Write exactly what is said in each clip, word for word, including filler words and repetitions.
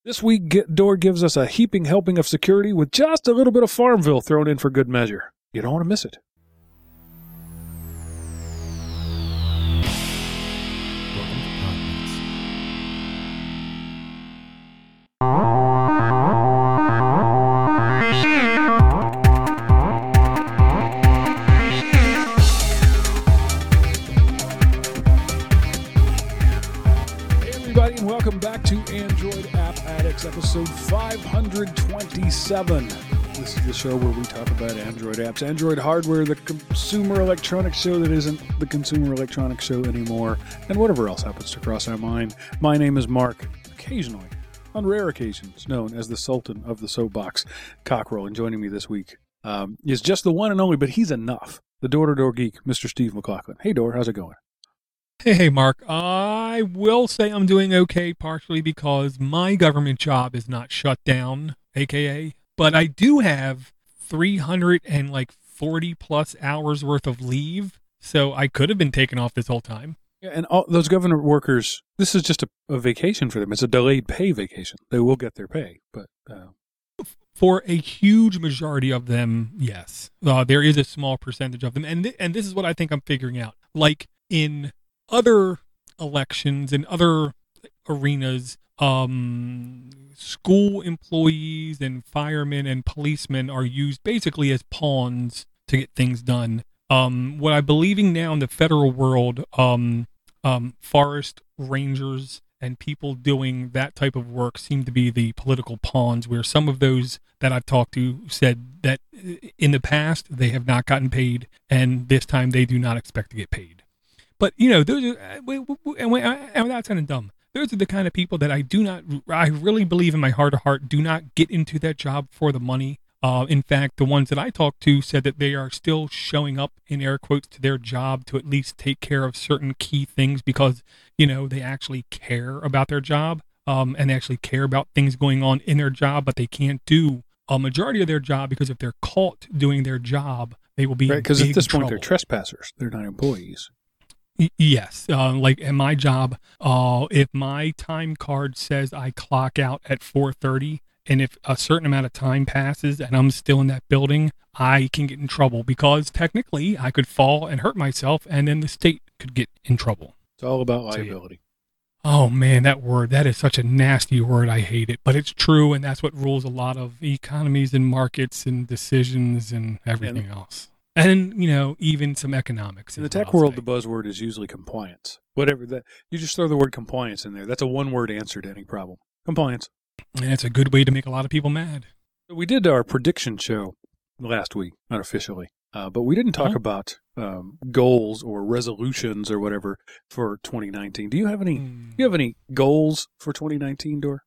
This week, Get Door gives us a heaping helping of security with just a little bit of Farmville thrown in for good measure. You don't want to miss it. Welcome to Podmates. Hey everybody, and welcome back to Android App Addicts, episode five hundred twenty-seven. This is the show where we talk about Android apps, Android hardware, the consumer electronics show that isn't the consumer electronics show anymore, and whatever else happens to cross our mind. My name is Mark, occasionally, on rare occasions, known as the Sultan of the Soapbox Cockerel, and joining me this week um, is just the one and only, but he's enough, the door-to-door geek, Mister Steve McLaughlin. Hey, Door, how's it going? Hey, hey, Mark. I will say I'm doing okay, partially because my government job is not shut down, aka, but I do have three hundred forty plus hours worth of leave, so I could have been taken off this whole time. Yeah, and all those government workers, this is just a, a vacation for them. It's a delayed pay vacation. They will get their pay, but uh... for a huge majority of them, yes, uh, there is a small percentage of them, and th- and this is what I think I'm figuring out. Like in other elections and other arenas, um, school employees and firemen and policemen are used basically as pawns to get things done. Um, what I'm believing now in the federal world, um, um, forest rangers and people doing that type of work seem to be the political pawns, where some of those that I've talked to said that in the past they have not gotten paid, and this time they do not expect to get paid. But, you know, those are, and without sounding dumb, those are the kind of people that I do not, I really believe in my heart of heart, do not get into that job for the money. Uh, in fact, the ones that I talked to said that they are still showing up, in air quotes, to their job to at least take care of certain key things because, you know, they actually care about their job, um, and they actually care about things going on in their job, but they can't do a majority of their job because if they're caught doing their job, they will be right, because at this trouble. point they're trespassers. They're not employees. Yes, uh, like in my job, uh, if my time card says I clock out at four thirty, and if a certain amount of time passes and I'm still in that building, I can get in trouble because technically I could fall and hurt myself, and then the state could get in trouble. It's all about liability. So, yeah. Oh man, that word, that is such a nasty word. I hate it, but it's true, and that's what rules a lot of economies and markets and decisions and everything and, else. And, you know, even some economics. In the tech world, the buzzword is usually compliance. Whatever that, you just throw the word compliance in there. That's a one-word answer to any problem. Compliance. And it's a good way to make a lot of people mad. We did our prediction show last week, not officially, uh, but we didn't talk huh? about um, goals or resolutions or whatever for twenty nineteen. Do you have any? Mm. Do you have any goals for twenty nineteen, Dor?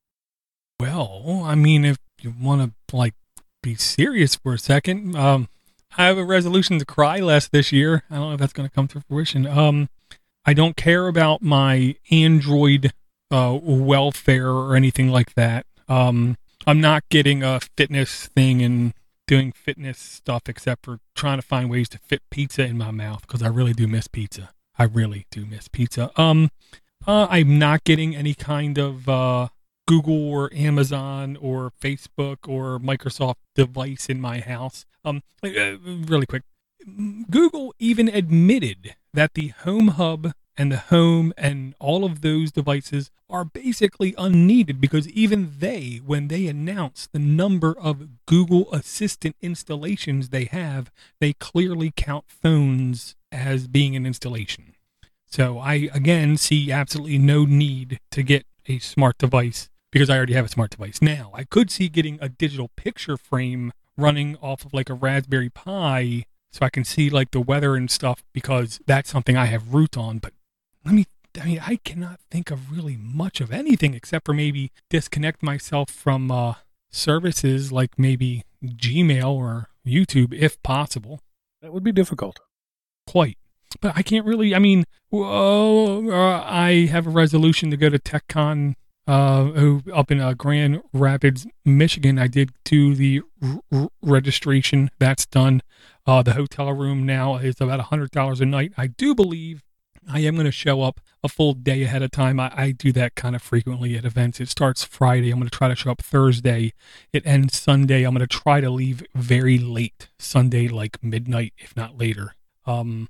Well, I mean, if you want to like be serious for a second, um. I have a resolution to cry less this year. I don't know if that's going to come to fruition. Um, I don't care about my Android uh, welfare or anything like that. Um, I'm not getting a fitness thing and doing fitness stuff except for trying to find ways to fit pizza in my mouth because I really do miss pizza. I really do miss pizza. Um, uh, I'm not getting any kind of uh, Google or Amazon or Facebook or Microsoft device in my house. Um, uh, really quick, Google even admitted that the Home Hub and the Home and all of those devices are basically unneeded because even they, when they announce the number of Google Assistant installations they have, they clearly count phones as being an installation. So I, again, see absolutely no need to get a smart device because I already have a smart device. Now, I could see getting a digital picture frame running off of like a Raspberry Pi so I can see like the weather and stuff because that's something I have root on. But let me, I mean, I cannot think of really much of anything except for maybe disconnect myself from uh, services like maybe Gmail or YouTube if possible. That would be difficult. Quite. But I can't really, I mean, whoa, uh, I have a resolution to go to TechCon Uh, up in uh, Grand Rapids, Michigan. I did do the r- r- registration. That's done. Uh, the hotel room now is about one hundred dollars a night. I do believe I am going to show up a full day ahead of time. I, I do that kind of frequently at events. It starts Friday. I'm going to try to show up Thursday. It ends Sunday. I'm going to try to leave very late Sunday, like midnight, if not later. Um,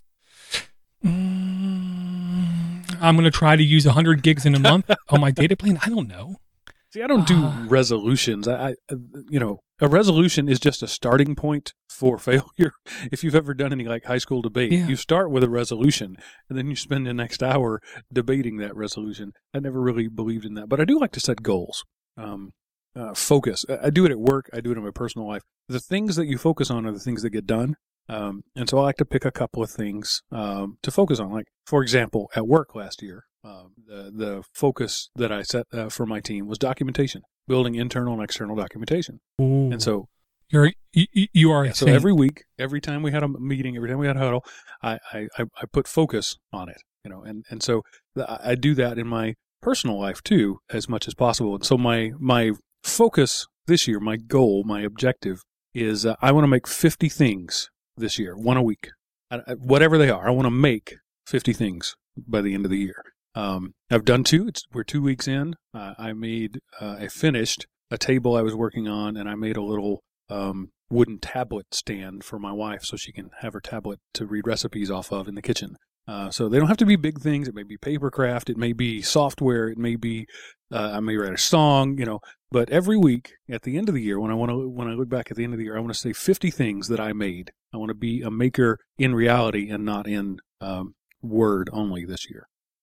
mm, I'm going to try to use one hundred gigs in a month on my data plan. I don't know. See, I don't do Uh, resolutions. I, I, you know, a resolution is just a starting point for failure. If you've ever done any like high school debate, Yeah. you start with a resolution and then you spend the next hour debating that resolution. I never really believed in that, but I do like to set goals. Um, uh, focus. I I do it at work. I do it in my personal life. The things that you focus on are the things that get done. Um, and so I like to pick a couple of things um, to focus on. Like, for example, at work last year, um, the the focus that I set uh, for my team was documentation, building internal and external documentation. Ooh. And so, You're, you, you are yeah, a so saint. every week, every time we had a meeting, every time we had a huddle, I I, I I put focus on it. You know, and and so I I do that in my personal life too, as much as possible. And so my my focus this year, my goal, my objective is uh, I want to make fifty things this year, one a week, I, I, whatever they are. I want to make fifty things by the end of the year. Um, I've done two. It's, we're two weeks in. Uh, I made, uh, I finished a table I was working on, and I made a little um, wooden tablet stand for my wife so she can have her tablet to read recipes off of in the kitchen. Uh, so they don't have to be big things. It may be paper craft. It may be software. It may be, uh, I may write a song, you know, but every week at the end of the year, when I want to, when I look back at the end of the year, I want to say fifty things that I made. I want to be a maker in reality and not in um, word only this year.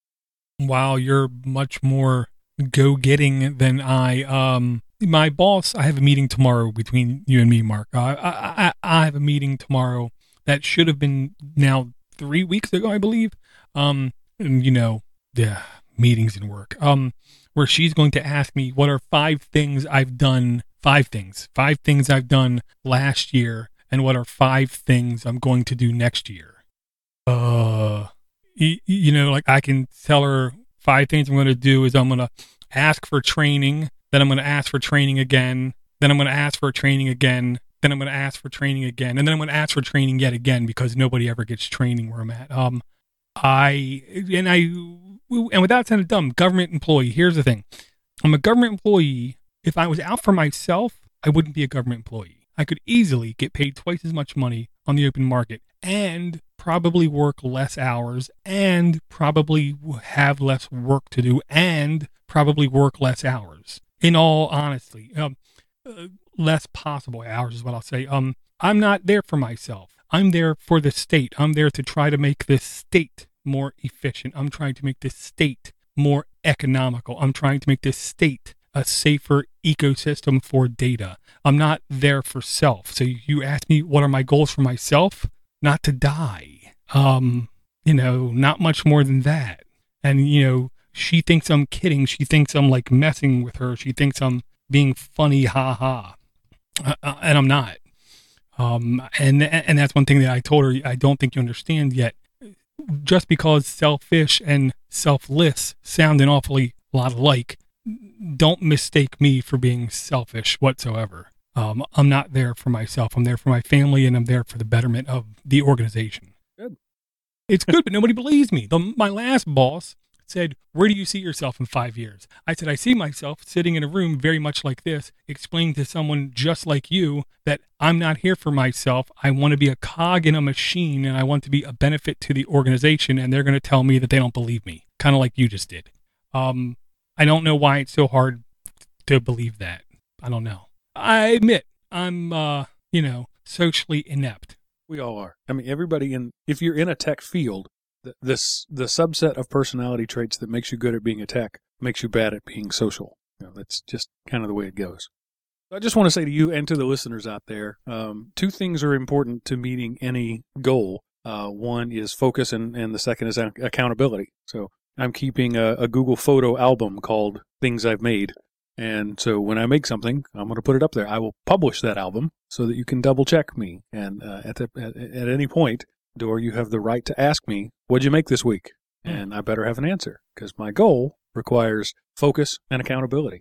Wow, you're much more go-getting than I. Um, my boss, I have a meeting tomorrow between you and me, Mark. I, I, I, I have a meeting tomorrow that should have been now three weeks ago, I believe. Um, and you know, yeah, meetings and work. Um, where she's going to ask me what are five things I've done, five things, five things I've done last year, and what are five things I'm going to do next year. Uh. You, you know, like I can tell her five things I'm going to do is I'm going to ask for training, then I'm going to ask for training again, then I'm going to ask for training again, then I'm going to ask for training again, and then I'm going to ask for training yet again because nobody ever gets training where I'm at. Um, I, and I, and without sounding dumb, government employee, here's the thing. I'm a government employee. If I was out for myself, I wouldn't be a government employee. I could easily get paid twice as much money on the open market and probably work less hours and probably have less work to do and probably work less hours. In all honesty, um, uh, less possible hours is what I'll say. Um, I'm not there for myself. I'm there for the state. I'm there to try to make this state more efficient. I'm trying to make this state more economical. I'm trying to make this state a safer ecosystem for data. I'm not there for self. So you ask me, what are my goals for myself? Not to die. Um, you know, not much more than that. And, you know, she thinks I'm kidding. She thinks I'm like messing with her. She thinks I'm being funny, ha ha. Uh, uh, and I'm not. Um, and, and that's one thing that I told her, I don't think you understand yet. Just because selfish and selfless sound an awfully lot alike, don't mistake me for being selfish whatsoever. Um, I'm not there for myself. I'm there for my family, and I'm there for the betterment of the organization. Good. It's good, but nobody believes me. The, my last boss said, where do you see yourself in five years? I said, I see myself sitting in a room very much like this, explaining to someone just like you that I'm not here for myself. I want to be a cog in a machine, and I want to be a benefit to the organization, and they're going to tell me that they don't believe me, kind of like you just did. Um, I don't know why it's so hard to believe that. I don't know. I admit I'm, uh, you know, socially inept. We all are. I mean, everybody in, if you're in a tech field, the, this, the subset of personality traits that makes you good at being a tech makes you bad at being social. You know, that's just kind of the way it goes. I just want to say to you and to the listeners out there, um, two things are important to meeting any goal. Uh, one is focus, and, and the second is accountability. So I'm keeping a, a Google photo album called Things I've Made. And so when I make something, I'm going to put it up there. I will publish that album so that you can double check me. And uh, at, the, at at any point, Dor, you have the right to ask me, what'd you make this week? And I better have an answer because my goal requires focus and accountability.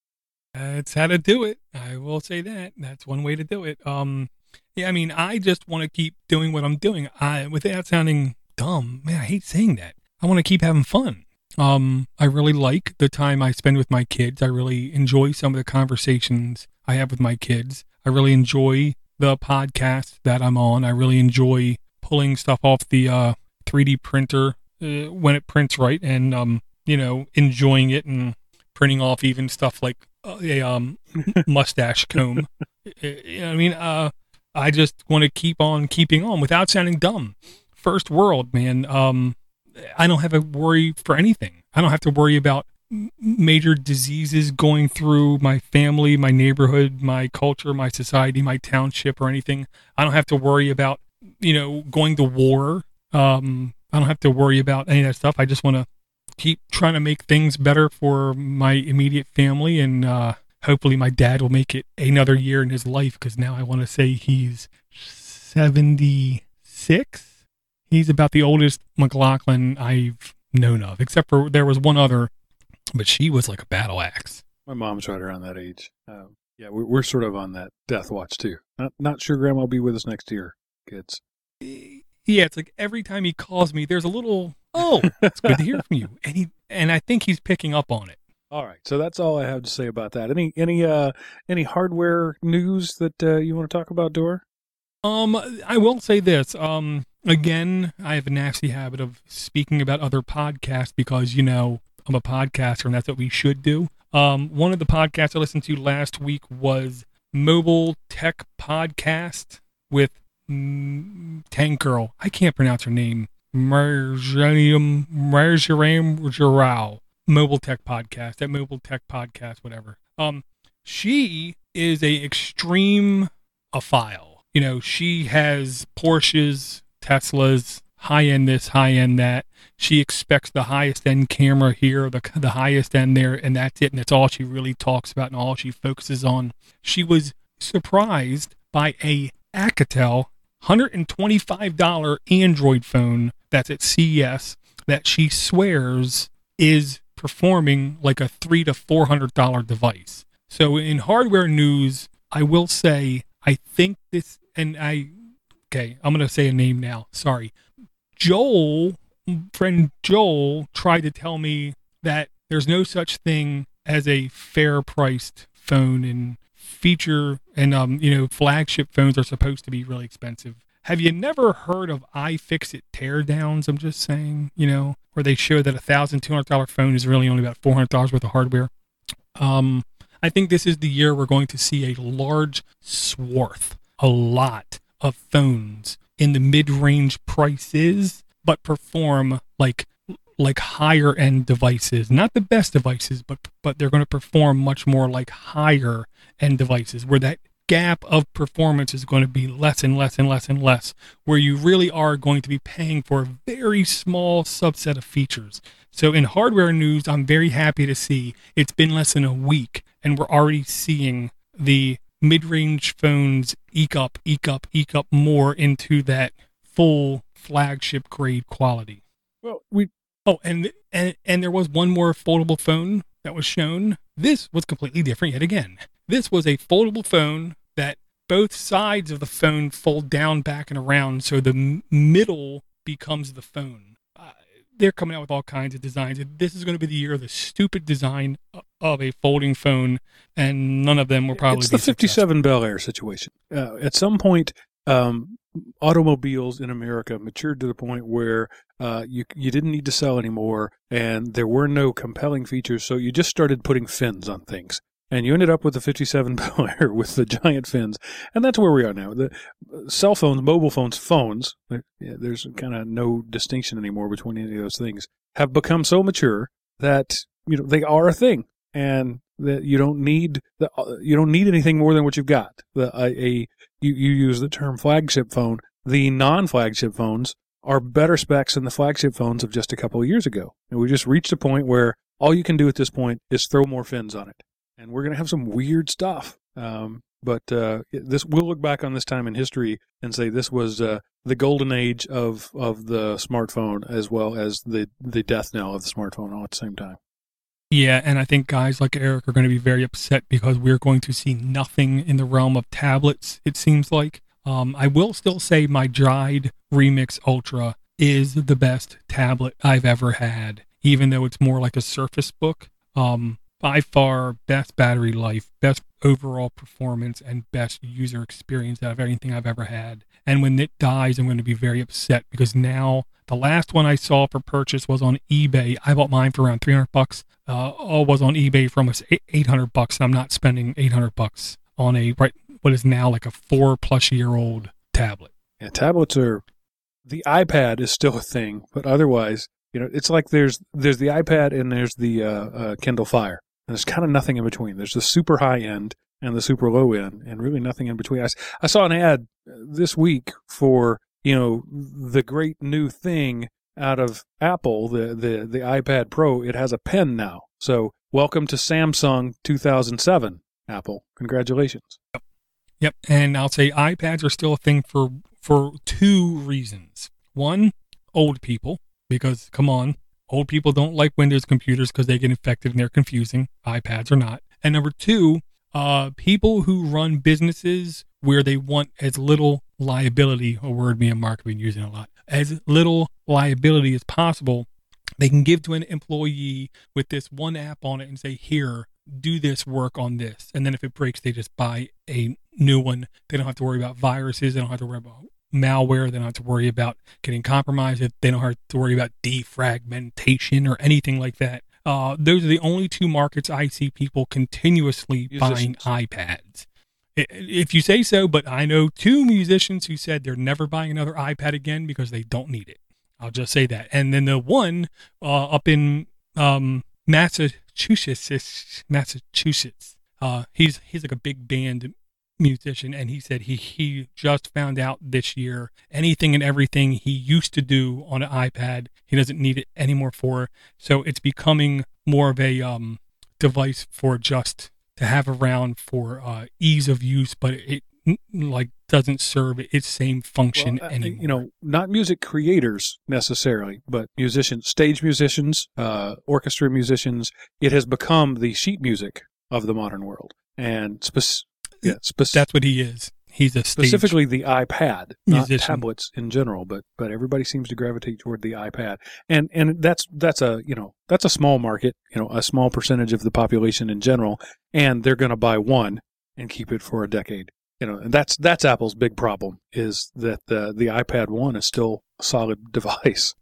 That's how to do it. I will say that. That's one way to do it. Um, yeah, I mean, I just want to keep doing what I'm doing. I, without sounding dumb, man, I hate saying that. I want to keep having fun. Um, I really like the time I spend with my kids. I really enjoy some of the conversations I have with my kids. I really enjoy the podcast that I'm on. I really enjoy pulling stuff off the uh, three D printer uh, when it prints right, and um, you know, enjoying it and printing off even stuff like uh, a um, mustache comb. You know what I mean? Uh, I just want to keep on keeping on without sounding dumb. First world, man. Um, I don't have a worry for anything. I don't have to worry about major diseases going through my family, my neighborhood, my culture, my society, my township, or anything. I don't have to worry about, you know, going to war. Um, I don't have to worry about any of that stuff. I just want to keep trying to make things better for my immediate family, and uh, hopefully my dad will make it another year in his life, because now I want to say he's seventy-six. He's about the oldest McLaughlin I've known of, except for there was one other, but she was like a battle axe. My mom's right around that age. Uh, yeah, we're, we're sort of on that death watch too. Not, not sure Grandma will be with us next year, kids. Yeah, it's like every time he calls me, there's a little, oh, it's good to hear from you. And he, and I think he's picking up on it. All right, so that's all I have to say about that. Any any uh any hardware news that uh, you want to talk about, Dora? Um, I will say this. Um, again, I have a nasty habit of speaking about other podcasts because, you know, I'm a podcaster and that's what we should do. Um, one of the podcasts I listened to last week was Mobile Tech Podcast with mm, Tank Girl. I can't pronounce her name. Marjanium Marjaram Jarrao. Mobile Tech Podcast. That Mobile Tech Podcast, whatever. Um, she is a extreme aphile. You know, she has Porsches, Teslas, high-end this, high-end that. She expects the highest-end camera here, the the highest-end there, and that's it. And that's all she really talks about and all she focuses on. She was surprised by a Alcatel one hundred twenty-five dollars Android phone that's at C E S that she swears is performing like a three to four hundred dollars device. So in hardware news, I will say, I think this, and I, okay, I'm going to say a name now. Sorry. Joel, friend Joel, tried to tell me that there's no such thing as a fair priced phone, and feature and, um, you know, flagship phones are supposed to be really expensive. Have you never heard of iFixit teardowns? I'm just saying, you know, where they show that a one thousand two hundred dollars phone is really only about four hundred dollars worth of hardware. Um, I think this is the year we're going to see a large swath, a lot of phones in the mid-range prices, but perform like like higher end devices. Not the best devices, but but they're going to perform much more like higher end devices, where that gap of performance is going to be less and less and less and less, where you really are going to be paying for a very small subset of features. So in hardware news, I'm very happy to see it's been less than a week and we're already seeing the mid-range phones eke up, eke up, eke up more into that full flagship grade quality. Well, we oh, and and and there was one more foldable phone that was shown. This was completely different yet again. This was a foldable phone that both sides of the phone fold down, back, and around, so the m- middle becomes the phone. Uh, they're coming out with all kinds of designs. This is going to be the year of the stupid design of a folding phone, and none of them will probably it's be the fifty-seven Bel Air situation. Uh, at some point, um, automobiles in America matured to the point where uh, you you didn't need to sell anymore, and there were no compelling features, so you just started putting fins on things. And you ended up with the fifty-seven Bel Air with the giant fins. And that's where we are now. The cell phones, mobile phones, phones, there's kind of no distinction anymore between any of those things, have become so mature that, you know, they are a thing. And that you don't need the, you don't need anything more than what you've got. The, a, a you, you use the term flagship phone. The non-flagship phones are better specs than the flagship phones of just a couple of years ago. And we just reached a point where all you can do at this point is throw more fins on it. And we're going to have some weird stuff. Um, but uh, this we'll look back on this time in history and say this was uh, the golden age of, of the smartphone, as well as the, the death knell of the smartphone all at the same time. Yeah, and I think guys like Eric are going to be very upset because we're going to see nothing in the realm of tablets, it seems like. Um, I will still say my Dried Remix Ultra is the best tablet I've ever had, even though it's more like a Surface Book. Um, by far, best battery life, best overall performance, and best user experience out of anything I've ever had. And when it dies, I'm going to be very upset because now the last one I saw for purchase was on eBay. I bought mine for around three hundred bucks. Uh, all was on eBay for almost eight hundred bucks. And I'm not spending eight hundred bucks on a right what is now like a four plus year old tablet. Yeah, tablets are. The iPad is still a thing, but otherwise, you know, it's like there's there's the iPad and there's the uh, uh, Kindle Fire. And there's kind of nothing in between. There's the super high end and the super low end, and really nothing in between. I, I saw an ad this week for, you know, the great new thing out of Apple, the, the, the iPad Pro. It has a pen now. So welcome to Samsung two thousand seven, Apple. Congratulations. Yep. Yep. And I'll say iPads are still a thing for, for two reasons. One, old people, because come on. Old people don't like Windows computers because they get infected and they're confusing. iPads are not. And number two, uh, people who run businesses where they want as little liability, a word me and Mark have been using a lot, as little liability as possible, they can give to an employee with this one app on it and say, here, do this work on this. And then if it breaks, they just buy a new one. They don't have to worry about viruses. They don't have to worry about malware. They don't have to worry about getting compromised. They don't have to worry about defragmentation or anything like that. Uh, those are the only two markets I see people continuously buying iPads. If you say so, but I know two musicians who said they're never buying another iPad again because they don't need it. I'll just say that. And then the one uh, up in um, Massachusetts, Massachusetts, uh, he's he's like a big band musician, and he said he he just found out this year anything and everything he used to do on an iPad he doesn't need it anymore for. So it's becoming more of a um device for just to have around for uh ease of use, but it like doesn't serve its same function well, uh, anymore. You know, not music creators necessarily, but musicians, stage musicians, uh orchestra musicians. It has become the sheet music of the modern world, and spec- Yeah, spec- that's what he is. He's a stage specifically the iPad, musician. Not tablets in general, but but everybody seems to gravitate toward the iPad, and and that's that's a you know that's a small market, you know, a small percentage of the population in general, and they're going to buy one and keep it for a decade, you know, and that's that's Apple's big problem is that the the iPad one is still a solid device.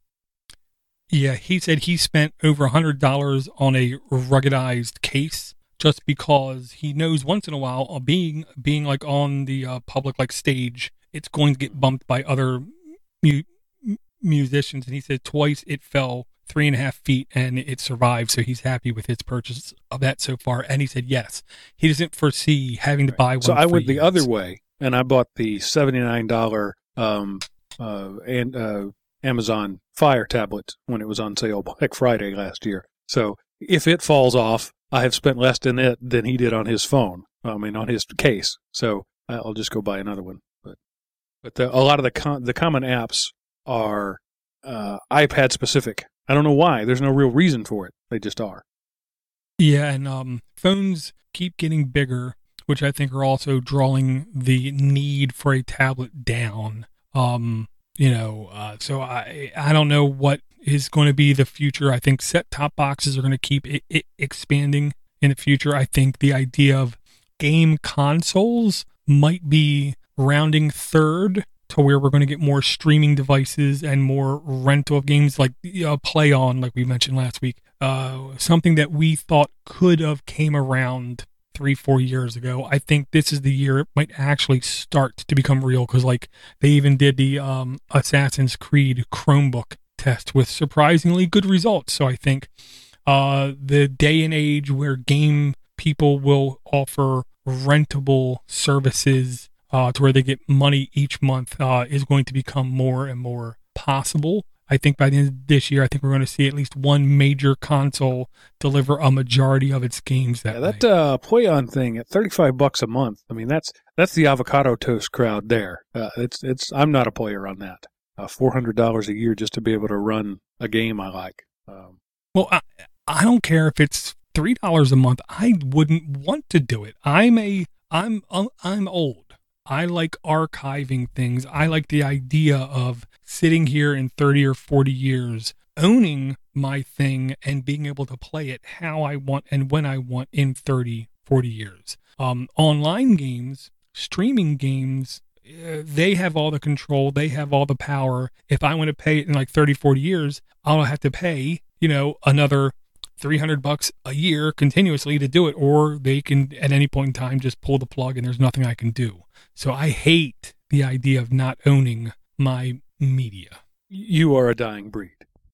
Yeah, he said he spent over a hundred dollars on a ruggedized case. Just because he knows once in a while, uh, being being like on the uh, public like stage, it's going to get bumped by other mu- musicians. And he said twice it fell three and a half feet and it survived. So he's happy with his purchase of that so far. And he said yes, he doesn't foresee having to buy one. So I went years. the other way, and I bought the seventy-nine dollars um, uh, and uh, Amazon Fire tablet when it was on sale Black Friday last year. So if it falls off, I have spent less than it than he did on his phone. I mean, on his case. So I'll just go buy another one. But but the, a lot of the com- the common apps are uh, iPad specific. I don't know why. There's no real reason for it. They just are. Yeah, and um, phones keep getting bigger, which I think are also drawing the need for a tablet down. Um, you know, uh, so I I don't know what is going to be the future. I think set-top boxes are going to keep it, it expanding in the future. I think the idea of game consoles might be rounding third to where we're going to get more streaming devices and more rental of games like uh, Play On, like we mentioned last week. Uh, something that we thought could have came around three, four years ago. I think this is the year it might actually start to become real because like they even did the um, Assassin's Creed Chromebook test with surprisingly good results. So I think uh, the day and age where game people will offer rentable services uh, to where they get money each month uh, is going to become more and more possible. I think by the end of this year, I think we're going to see at least one major console deliver a majority of its games that yeah, that way. uh, Play On thing at thirty-five bucks a month. I mean, that's that's the avocado toast crowd there. Uh, it's it's. I'm not a player on that. Uh, four hundred dollars a year just to be able to run a game I like. Um, well, I, I don't care if it's three dollars a month. I wouldn't want to do it. I'm a, I'm, I'm old. I like archiving things. I like the idea of sitting here in thirty or forty years, owning my thing and being able to play it how I want and when I want in thirty, forty years. Um, online games, streaming games, uh, they have all the control. They have all the power. If I want to pay it in like thirty, forty years, I'll have to pay, you know, another three hundred bucks a year continuously to do it, or they can at any point in time just pull the plug and there's nothing I can do. So I hate the idea of not owning my media. You are a dying breed.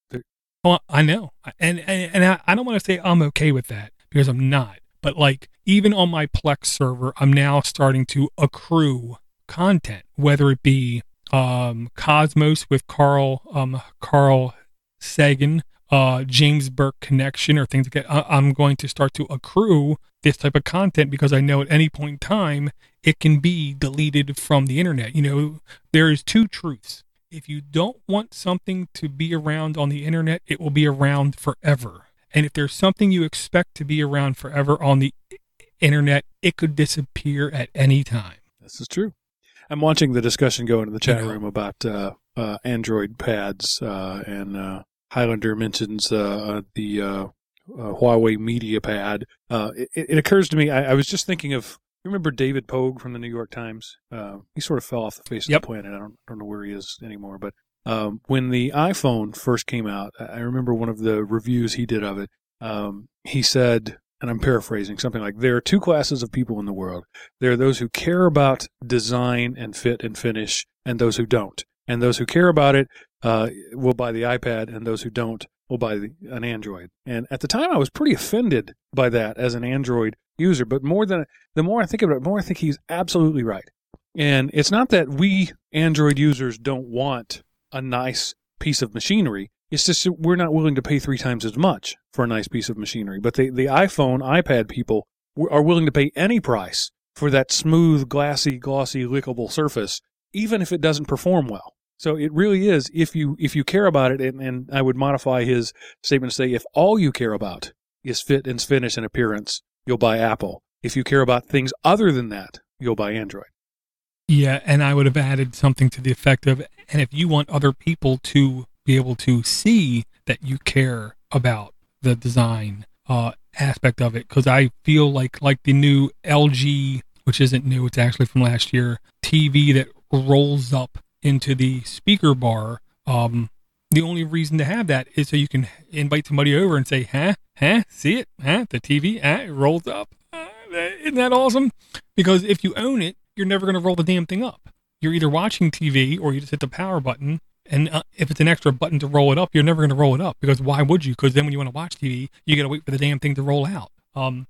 Well, I know. And, and, and I, I don't want to say I'm okay with that because I'm not. But like, even on my Plex server, I'm now starting to accrue content, whether it be um, Cosmos with Carl um, Carl Sagan, uh, James Burke Connection, or things like that. I, I'm going to start to accrue this type of content because I know at any point in time it can be deleted from the internet. You know, there is two truths. If you don't want something to be around on the internet, it will be around forever. And if there's something you expect to be around forever on the internet, it could disappear at any time. This is true. I'm watching the discussion go into the chat you know, room about uh, uh, Android pads, uh, and uh, Highlander mentions uh, the uh, uh, Huawei Media Pad. Uh, it, it occurs to me, I, I was just thinking of, you remember David Pogue from the New York Times? Uh, he sort of fell off the face yep. of the planet. I don't, I don't know where he is anymore. But um, when the iPhone first came out, I remember one of the reviews he did of it. Um, he said, and I'm paraphrasing, something like, there are two classes of people in the world. There are those who care about design and fit and finish, and those who don't. And those who care about it uh, will buy the iPad, and those who don't will buy the, an Android. And at the time, I was pretty offended by that as an Android user. But more than the more I think about it, the more I think he's absolutely right. And it's not that we Android users don't want a nice piece of machinery. It's just that we're not willing to pay three times as much for a nice piece of machinery. But the, the iPhone, iPad people are willing to pay any price for that smooth, glassy, glossy, lickable surface, even if it doesn't perform well. So it really is, if you if you care about it, and, and I would modify his statement to say, if all you care about is fit and finish and appearance, you'll buy Apple. If you care about things other than that, you'll buy Android. Yeah, and I would have added something to the effect of, and if you want other people to be able to see that you care about the design uh, aspect of it, because I feel like like the new L G, which isn't new, it's actually from last year, T V that rolls up into the speaker bar. Um, the only reason to have that is so you can invite somebody over and say, huh, huh, see it, huh, the T V, huh, it rolls up. Uh, isn't that awesome? Because if you own it, you're never going to roll the damn thing up. You're either watching T V or you just hit the power button. And uh, if it's an extra button to roll it up, you're never going to roll it up, because why would you? Because then when you want to watch T V, you got to wait for the damn thing to roll out. Um,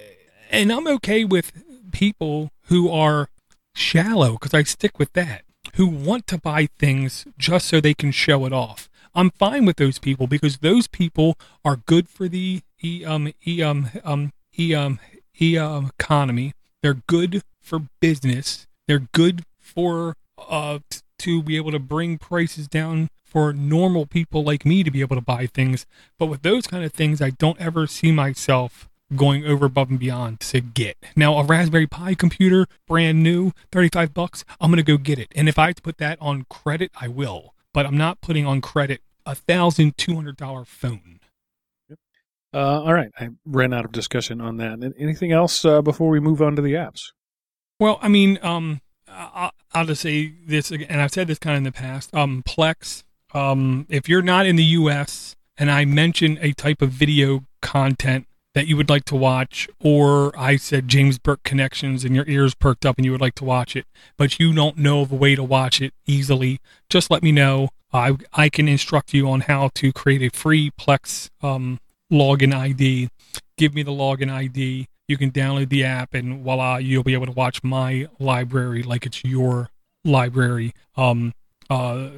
and I'm okay with people who are shallow, because I stick with that, who want to buy things just so they can show it off. I'm fine with those people, because those people are good for the e um e um um e um e um economy. They're good for business. They're good for uh. T- to be able to bring prices down for normal people like me to be able to buy things. But with those kind of things, I don't ever see myself going over above and beyond to get. Now, a Raspberry Pi computer, brand new, thirty-five bucks, I'm going to go get it. And if I have to put that on credit, I will. But I'm not putting on credit a one thousand two hundred dollars phone. Yep. Uh, all right. I ran out of discussion on that. Anything else uh, before we move on to the apps? Well, I mean, um, I'll, I'll just say this again, and I've said this kind of in the past. Um, Plex, um, if you're not in the U S and I mention a type of video content that you would like to watch, or I said James Burke Connections and your ears perked up and you would like to watch it, but you don't know of a way to watch it easily, just let me know. I I can instruct you on how to create a free Plex um, login I D. Give me the login I D. You can download the app, and voila, you'll be able to watch my library like it's your library. Um, uh,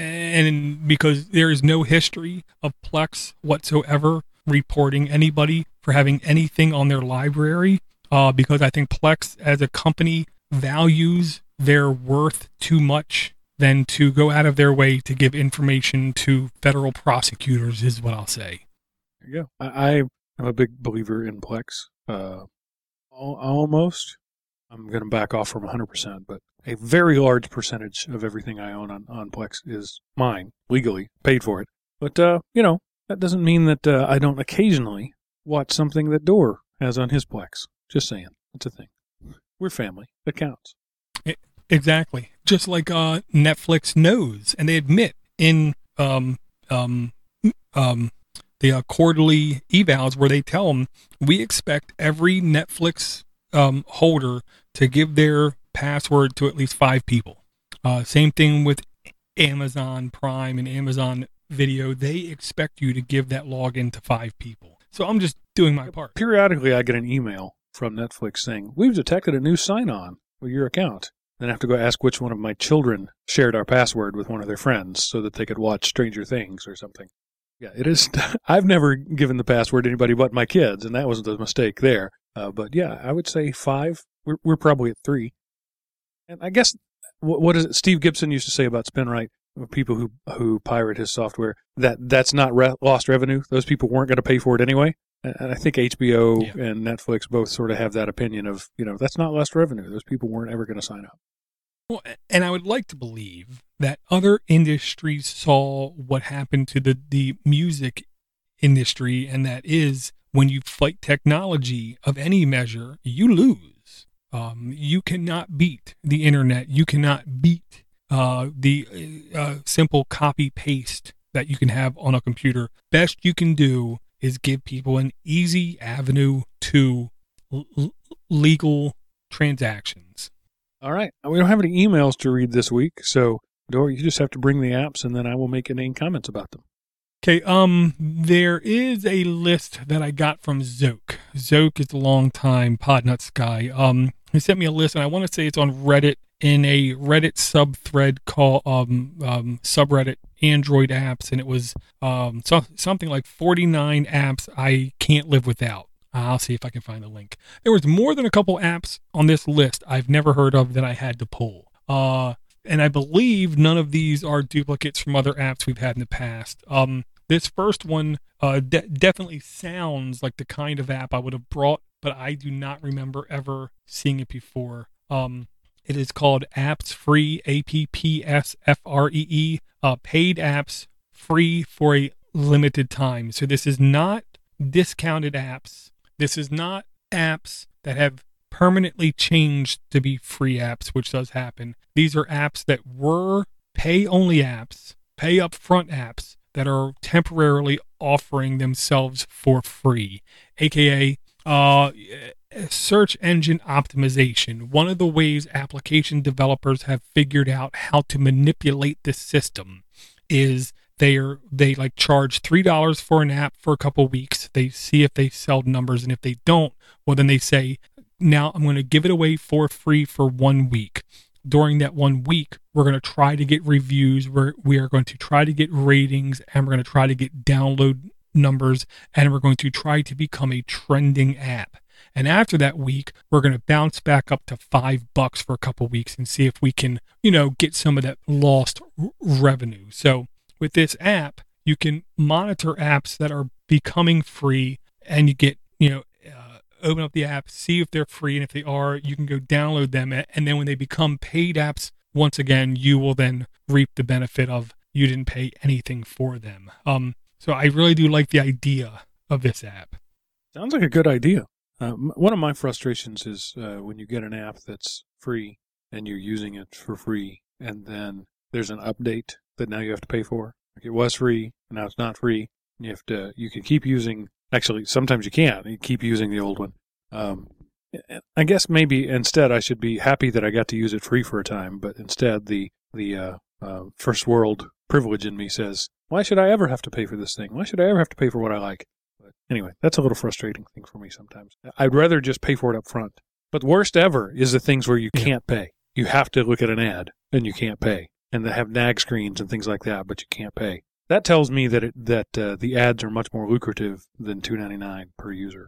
and because there is no history of Plex whatsoever reporting anybody for having anything on their library, uh, because I think Plex as a company values their worth too much than to go out of their way to give information to federal prosecutors, is what I'll say. There you go. I, I'm a big believer in Plex. Uh, almost. I'm going to back off from one hundred percent, but a very large percentage of everything I own on, on Plex is mine, legally, paid for it. But, uh, you know, that doesn't mean that uh, I don't occasionally watch something that Dor has on his Plex. Just saying. It's a thing. We're family. That counts. It, exactly. Just like uh, Netflix knows, and they admit in um, um, um, the uh, quarterly evals where they tell them, we expect every Netflix um, holder to give their password to at least five people. Uh, same thing with Amazon Prime and Amazon Video. They expect you to give that login to five people. So I'm just doing my part. Periodically, I get an email from Netflix saying, we've detected a new sign-on with your account. Then I have to go ask which one of my children shared our password with one of their friends so that they could watch Stranger Things or something. Yeah, it is. I've never given the password to anybody but my kids, and that was the mistake there. Uh, but yeah, I would say five. We're, we're probably at three. And I guess, what, what is it Steve Gibson used to say about SpinRite, people who who pirate his software, that that's not re- lost revenue. Those people weren't going to pay for it anyway. And I think H B O yeah. and Netflix both sort of have that opinion of, you know, that's not lost revenue. Those people weren't ever going to sign up. Well, and I would like to believe that other industries saw what happened to the, the music industry, and that is when you fight technology of any measure, you lose. Um, you cannot beat the internet. You cannot beat uh, the uh, simple copy-paste that you can have on a computer. Best you can do is give people an easy avenue to l- legal transactions. All right. We don't have any emails to read this week, so Dor, you just have to bring the apps, and then I will make any comments about them. Okay. Um, there is a list that I got from Zoke. Zoke is a long-time Podnuts guy. Um, he sent me a list, and I want to say it's on Reddit in a Reddit sub-thread called um, um, subreddit Android apps, and it was um, so, something like forty-nine apps I can't live without. I'll see if I can find the link. There was more than a couple apps on this list I've never heard of that I had to pull. Uh, and I believe none of these are duplicates from other apps we've had in the past. Um, this first one uh, de- definitely sounds like the kind of app I would have brought, but I do not remember ever seeing it before. Um, it is called Apps Free, A P P S F R E E, uh, paid apps free for a limited time. So this is not discounted apps. This is not apps that have permanently changed to be free apps, which does happen. These are apps that were pay-only apps, pay-upfront apps that are temporarily offering themselves for free, aka uh, search engine optimization. One of the ways application developers have figured out how to manipulate this system is they are they like charge three dollars for an app for a couple weeks. They see if they sell numbers, and if they don't, well, then they say, now I'm going to give it away for free for one week. During that one week, we're going to try to get reviews. We're, we are going to try to get ratings, and we're going to try to get download numbers, and we're going to try to become a trending app. And after that week, we're going to bounce back up to five bucks for a couple weeks and see if we can, you know, get some of that lost r- revenue. So with this app, you can monitor apps that are becoming free, and you get, you know, uh, open up the app, see if they're free, and if they are, you can go download them. And then when they become paid apps, once again, you will then reap the benefit of you didn't pay anything for them. Um, so I really do like the idea of this app. Sounds like a good idea. Uh, one of my frustrations is uh, when you get an app that's free and you're using it for free, and then there's an update that now you have to pay for. Like, it was free, and now it's not free. You have to. You can keep using. Actually, sometimes you can't. You keep using the old one. Um, I guess maybe instead I should be happy that I got to use it free for a time, but instead the the uh, uh, first world privilege in me says, why should I ever have to pay for this thing? Why should I ever have to pay for what I like? But anyway, that's a little frustrating thing for me sometimes. I'd rather just pay for it up front. But worst ever is the things where you yeah. can't pay. You have to look at an ad, and you can't pay. And they have nag screens and things like that, but you can't pay. That tells me that it, that uh, the ads are much more lucrative than two dollars and ninety-nine cents per user.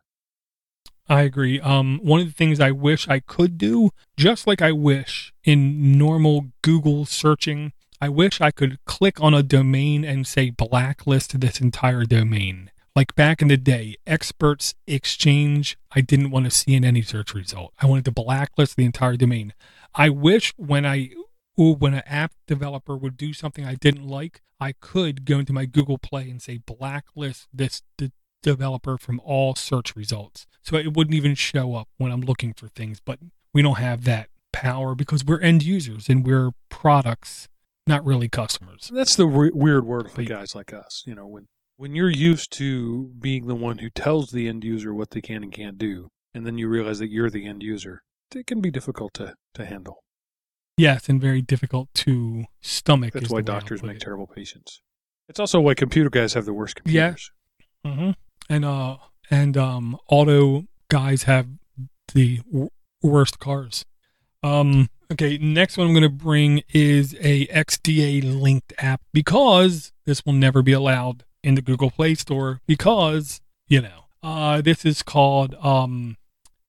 I agree. Um, one of the things I wish I could do, just like I wish in normal Google searching, I wish I could click on a domain and say blacklist this entire domain. Like back in the day, Experts Exchange, I didn't want to see in any search result. I wanted to blacklist the entire domain. I wish when I when an app developer would do something I didn't like, I could go into my Google Play and say blacklist this d- developer from all search results. So it wouldn't even show up when I'm looking for things. But we don't have that power because we're end users and we're products, not really customers. That's the re- weird word for guys like us. You know, when when you're used to being the one who tells the end user what they can and can't do, and then you realize that you're the end user, it can be difficult to, to handle. Yes, and very difficult to stomach. That's why doctors make terrible patients. It's also why computer guys have the worst computers. Yeah. Mm-hmm. And uh, and um, auto guys have the w- worst cars. Um. Okay, next one I'm going to bring is a X D A linked app because this will never be allowed in the Google Play Store because, you know, uh, this is called um,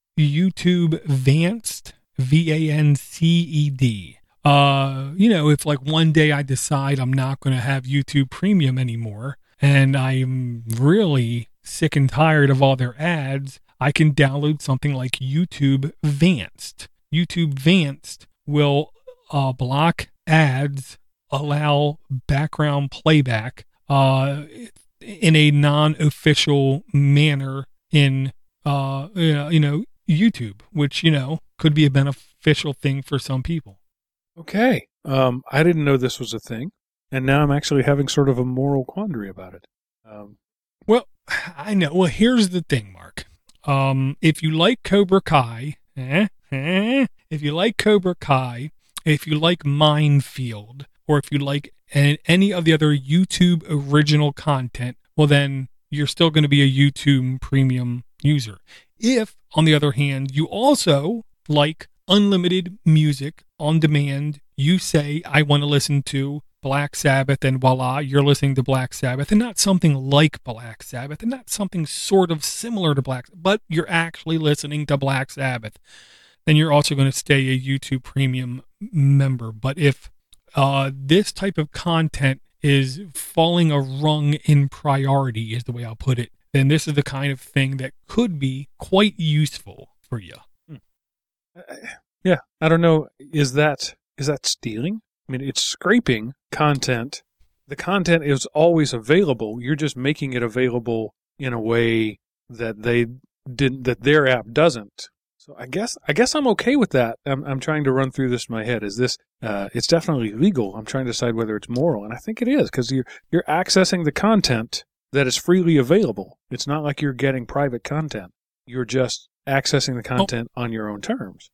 YouTube Vanced, V A N C E D. Uh, you know, if like one day I decide I'm not going to have YouTube Premium anymore and I'm really sick and tired of all their ads, I can download something like YouTube Vanced. YouTube Vanced will uh, block ads, allow background playback uh, in a non-official manner in uh, you know YouTube, which you know could be a beneficial thing for some people. Okay, um, I didn't know this was a thing, and now I'm actually having sort of a moral quandary about it. Um, well, I know. Well, here's the thing, Mark. Um, if you like Cobra Kai. Eh, eh, if you like Cobra Kai, if you like Minefield, or if you like any of the other YouTube original content, well, then you're still going to be a YouTube Premium user. If, on the other hand, you also like unlimited music on demand, you say, I want to listen to Black Sabbath, and voila, you're listening to Black Sabbath, and not something like Black Sabbath, and not something sort of similar to Black Sabbath, but you're actually listening to Black Sabbath, then you're also going to stay a YouTube Premium member. But if uh, this type of content is falling a rung in priority, is the way I'll put it, then this is the kind of thing that could be quite useful for you. Hmm. Uh, yeah, I don't know. Is that is that stealing? I mean, it's scraping content. The content is always available. You're just making it available in a way that they didn't, that their app doesn't. So I guess I guess I'm okay with that. I'm I'm trying to run through this in my head. Is this? Uh, it's definitely legal. I'm trying to decide whether it's moral, and I think it is because you're you're accessing the content that is freely available. It's not like you're getting private content. You're just accessing the content oh. on your own terms.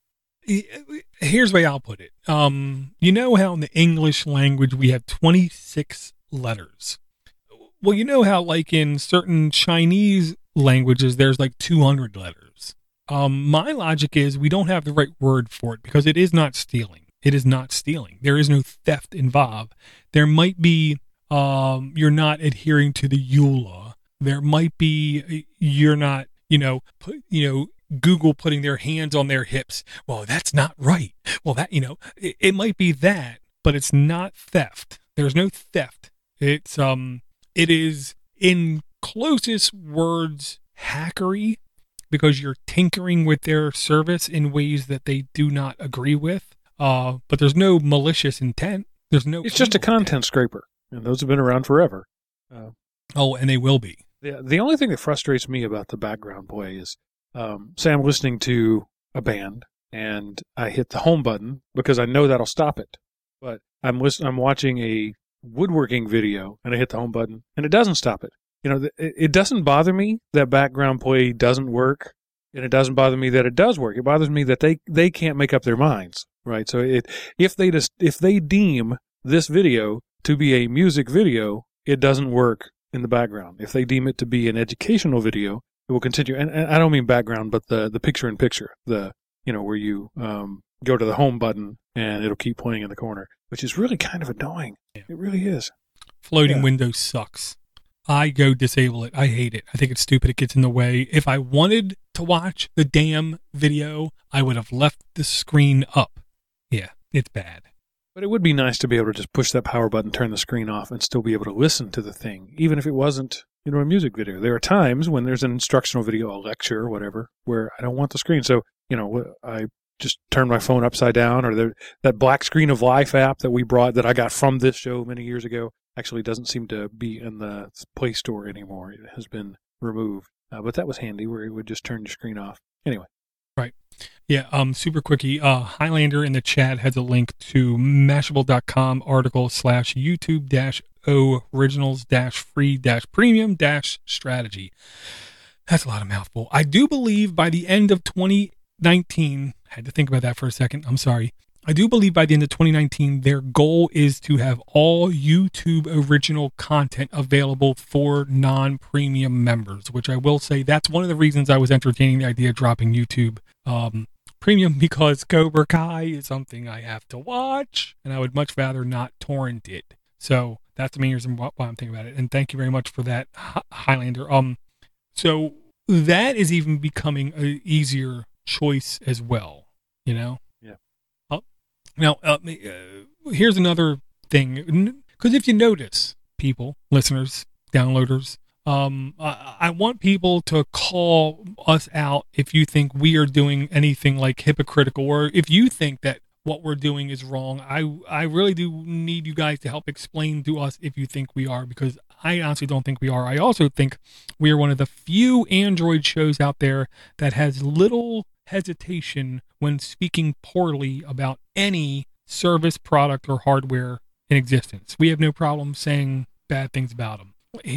Here's the way I'll put it. Um, you know how in the English language we have twenty-six letters? Well, you know how like in certain Chinese languages there's like two hundred letters. Um, my logic is we don't have the right word for it because it is not stealing. It is not stealing. There is no theft involved. There might be um, you're not adhering to the E U L A. There might be you're not, you know, put, you know, Google putting their hands on their hips. Well, that's not right. Well, that, you know, it, it might be that, but it's not theft. There's no theft. It's, um, it is in closest words, hackery, because you're tinkering with their service in ways that they do not agree with. Uh, but there's no malicious intent. There's no, it's just a content intent. scraper. And those have been around forever. Uh, oh, and they will be. The, the only thing that frustrates me about the background play is, Um, say I'm listening to a band and I hit the home button because I know that'll stop it. But I'm listen- I'm watching a woodworking video and I hit the home button and it doesn't stop it. You know, it, it doesn't bother me that background play doesn't work, and it doesn't bother me that it does work. It bothers me that they, they can't make up their minds, right? So it if they just if they deem this video to be a music video, it doesn't work in the background. If they deem it to be an educational video, it will continue. And, and I don't mean background, but the, the picture in picture, the, you know, where you um, go to the home button and it'll keep playing in the corner, which is really kind of annoying. Yeah. It really is. Floating yeah. windows sucks. I go disable it. I hate it. I think it's stupid. It gets in the way. If I wanted to watch the damn video, I would have left the screen up. Yeah, it's bad. But it would be nice to be able to just push that power button, turn the screen off, and still be able to listen to the thing, even if it wasn't you know, a music video. There are times when there's an instructional video, a lecture or whatever, where I don't want the screen. So, you know, I just turn my phone upside down, or the, that Black Screen of Life app that we brought, that I got from this show many years ago, actually doesn't seem to be in the Play Store anymore. It has been removed. Uh, but that was handy, where it would just turn your screen off. Anyway. Right. Yeah, um, super quickie. Uh, Highlander in the chat has a link to Mashable.com article slash YouTube dash O originals dash free dash premium dash strategy. That's a lot of mouthful. I do believe by the end of twenty nineteen, I had to think about that for a second. I'm sorry. I do believe by the end of twenty nineteen, their goal is to have all YouTube original content available for non-premium members, which I will say that's one of the reasons I was entertaining the idea of dropping YouTube um, premium, because Cobra Kai is something I have to watch, and I would much rather not torrent it. So that's the main reason why I'm thinking about it. And thank you very much for that, Highlander. Um, so that is even becoming an easier choice as well, you know? Now, uh, uh, here's another thing, because if you notice, people, listeners, downloaders, um, I, I want people to call us out if you think we are doing anything like hypocritical, or if you think that what we're doing is wrong. I, I really do need you guys to help explain to us if you think we are, because I honestly don't think we are. I also think we are one of the few Android shows out there that has little hesitation when speaking poorly about any service, product, or hardware in existence. We have no problem saying bad things about them.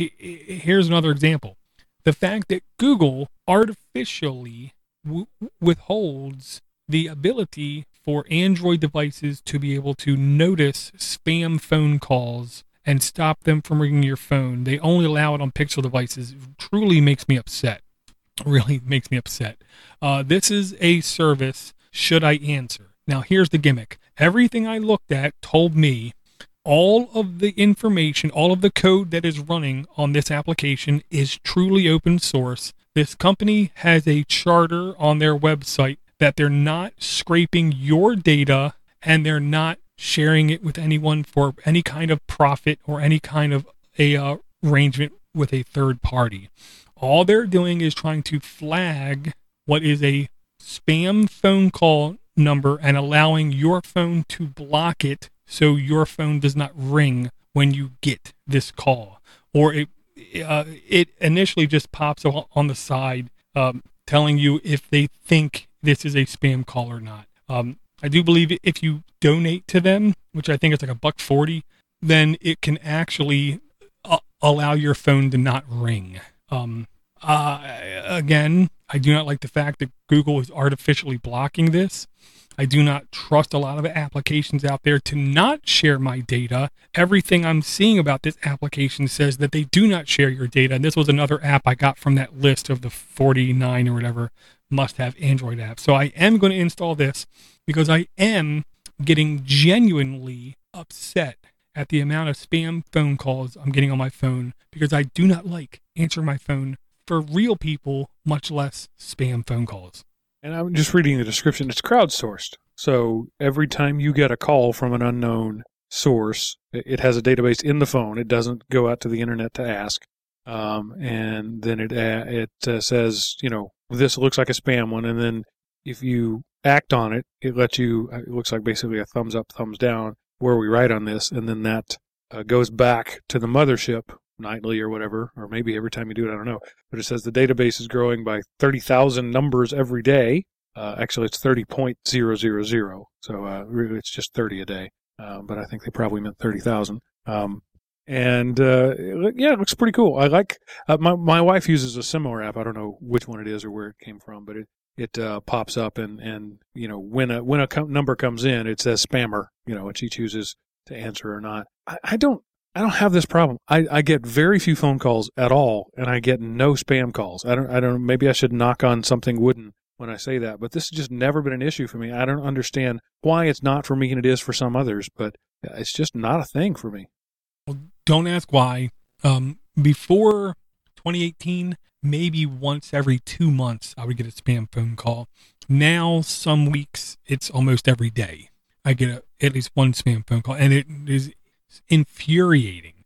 Here's another example. The fact that Google artificially w- withholds the ability for Android devices to be able to notice spam phone calls and stop them from ringing your phone. They only allow it on Pixel devices. It truly makes me upset. Really makes me upset. Uh, this is a service, should I answer? Now, here's the gimmick. Everything I looked at told me all of the information, all of the code that is running on this application is truly open source. This company has a charter on their website that they're not scraping your data, and they're not sharing it with anyone for any kind of profit or any kind of a uh, arrangement with a third party. All they're doing is trying to flag what is a spam phone call number and allowing your phone to block it so your phone does not ring when you get this call. Or it uh, it initially just pops on the side um, telling you if they think this is a spam call or not. Um, I do believe if you donate to them, which I think is like a buck forty, then it can actually uh, allow your phone to not ring. Um, uh, again, I do not like the fact that Google is artificially blocking this. I do not trust a lot of applications out there to not share my data. Everything I'm seeing about this application says that they do not share your data. And this was another app I got from that list of the forty-nine or whatever must-have Android apps. So I am going to install this because I am getting genuinely upset at the amount of spam phone calls I'm getting on my phone, because I do not like answering my phone for real people, much less spam phone calls. And I'm just reading the description. It's crowdsourced. So every time you get a call from an unknown source, it has a database in the phone. It doesn't go out to the internet to ask. Um, and then it uh, it uh, says, you know, this looks like a spam one. And then if you act on it, it lets you, it looks like basically a thumbs up, thumbs down, where we write on this. And then that uh, goes back to the mothership nightly or whatever, or maybe every time you do it, I don't know. But it says the database is growing by thirty thousand numbers every day. Uh, actually, it's thirty point zero zero zero. So uh, really, it's just thirty a day. Uh, but I think they probably meant thirty thousand. Um, and uh, yeah, it looks pretty cool. I like, uh, my, my wife uses a similar app. I don't know which one it is or where it came from, but it, it uh, pops up and, and, you know, when a, when a com- number comes in, it says spammer, you know, and she chooses to answer or not. I, I don't, I don't have this problem. I, I get very few phone calls at all, and I get no spam calls. I don't, I don't, maybe I should knock on something wooden when I say that, but this has just never been an issue for me. I don't understand why it's not for me and it is for some others, but it's just not a thing for me. Well, don't ask why. Um, before twenty eighteen, maybe once every two months, I would get a spam phone call. Now, some weeks, it's almost every day. I get a, at least one spam phone call, and it is infuriating.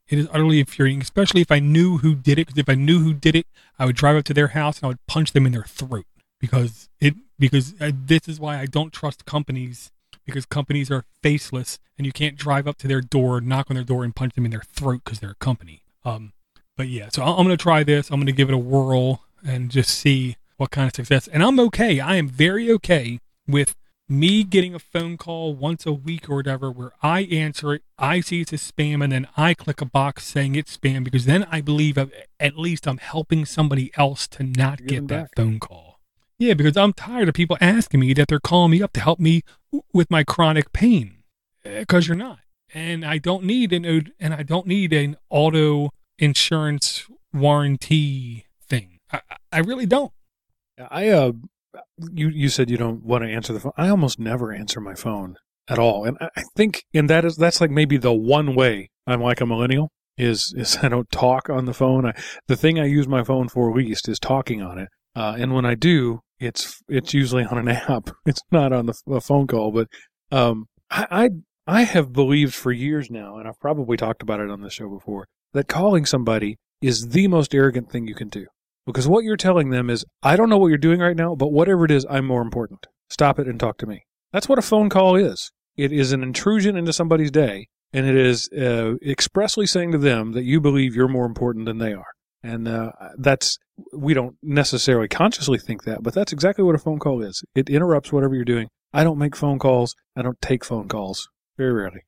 It is utterly infuriating, especially if I knew who did it. Because if I knew who did it, I would drive up to their house and I would punch them in their throat. Because it because I, this is why I don't trust companies. Because companies are faceless, and you can't drive up to their door, knock on their door, and punch them in their throat because they're a company. Um, but yeah, so I'm going to try this. I'm going to give it a whirl and just see what kind of success. And I'm okay. I am very okay with me getting a phone call once a week or whatever where I answer it, I see it's a spam, and then I click a box saying it's spam, because then I believe I've, at least I'm helping somebody else to not Give get that back. phone call. Yeah, because I'm tired of people asking me that they're calling me up to help me w- with my chronic pain, because you're not. And I don't need an and I don't need an auto insurance warranty thing. I, I really don't. I uh, you you said you don't want to answer the phone. I almost never answer my phone at all, and I, I think, and that is that's like maybe the one way I'm like a millennial is is I don't talk on the phone. I, the thing I use my phone for least is talking on it, uh, and when I do, it's it's usually on an app. It's not on the a phone call, but um, I, I I have believed for years now, and I've probably talked about it on the show before, that calling somebody is the most arrogant thing you can do. Because what you're telling them is, I don't know what you're doing right now, but whatever it is, I'm more important. Stop it and talk to me. That's what a phone call is. It is an intrusion into somebody's day, and it is uh, expressly saying to them that you believe you're more important than they are. And uh, that's, we don't necessarily consciously think that, but that's exactly what a phone call is. It interrupts whatever you're doing. I don't make phone calls. I don't take phone calls. Very rarely.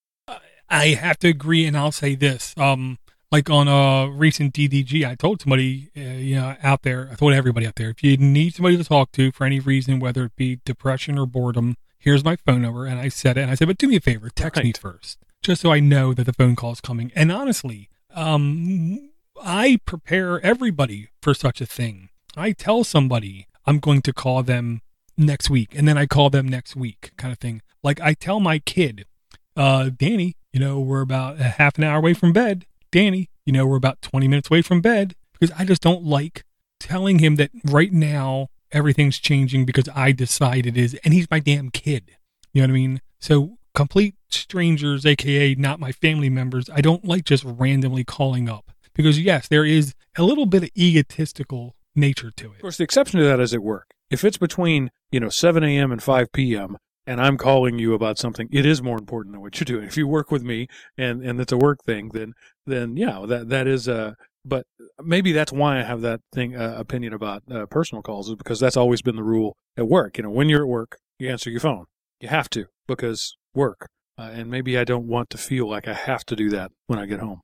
I have to agree, and I'll say this. Um, like on a recent D D G, I told somebody, uh, you know, out there, I told everybody out there, if you need somebody to talk to for any reason, whether it be depression or boredom, here's my phone number. And I said it, and I said, but do me a favor, text Right. me first, just so I know that the phone call is coming. And honestly, um, I prepare everybody for such a thing. I tell somebody I'm going to call them next week, and then I call them next week, kind of thing. Like I tell my kid, uh, Danny, you know, we're about a half an hour away from bed. Danny, you know, we're about twenty minutes away from bed, because I just don't like telling him that right now everything's changing because I decide it is, and he's my damn kid. You know what I mean? So complete strangers, A K A not my family members, I don't like just randomly calling up, because yes, there is a little bit of egotistical nature to it. Of course, the exception to that is at work. If it's between, you know, seven a.m. and five p.m., and I'm calling you about something, it is more important than what you're doing. If you work with me and, and it's a work thing, then, then yeah, that, that is, uh, but maybe that's why I have that thing, uh, opinion about, uh, personal calls, is because that's always been the rule at work. You know, when you're at work, you answer your phone. You have to, because work. Uh, and maybe I don't want to feel like I have to do that when I get home.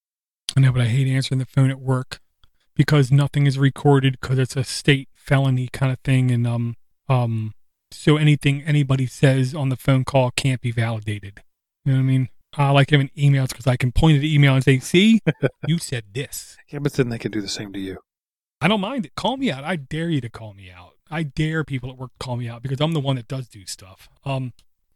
I know, but I hate answering the phone at work because nothing is recorded, because it's a state felony kind of thing. And, um, um, so anything anybody says on the phone call can't be validated. You know what I mean? I like having emails because I can point at the email and say, see, you said this. Yeah, but then they can do the same to you. I don't mind it. Call me out. I dare you to call me out. I dare people at work to call me out, because I'm the one that does do stuff. Um,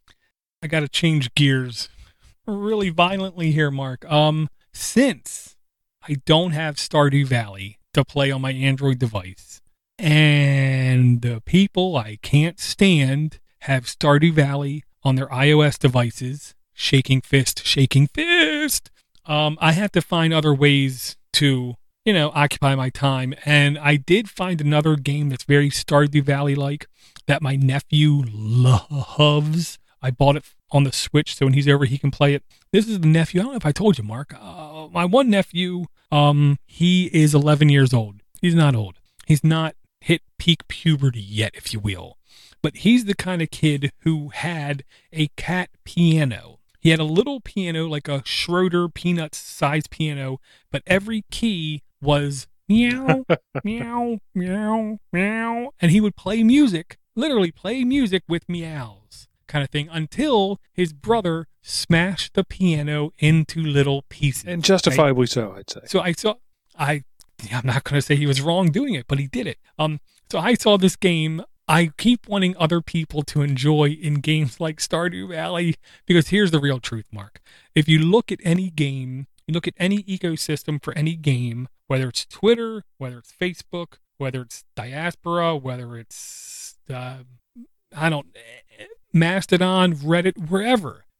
I got to change gears really violently here, Mark. Um, since I don't have Stardew Valley to play on my Android device, and the people I can't stand have Stardew Valley on their iOS devices, shaking fist, shaking fist. Um, I have to find other ways to, you know, occupy my time. And I did find another game that's very Stardew Valley-like that my nephew loves. I bought it on the Switch, so when he's over, he can play it. This is the nephew. I don't know if I told you, Mark. Uh, my one nephew, um, he is eleven years old. He's not old. He's not hit peak puberty yet, if you will. But he's the kind of kid who had a cat piano. He had a little piano, like a Schroeder Peanuts size piano, but every key was meow, meow, meow, meow. And he would play music, literally play music with meows, kind of thing, until his brother smashed the piano into little pieces. And justifiably right? so, I'd say. So I saw, I, I'm not going to say he was wrong doing it, but he did it. Um, so I saw this game. I keep wanting other people to enjoy in games like Stardew Valley, because here's the real truth, Mark. If you look at any game, you look at any ecosystem for any game, whether it's Twitter, whether it's Facebook, whether it's Diaspora, whether it's, uh, I don't, Mastodon, Reddit, wherever,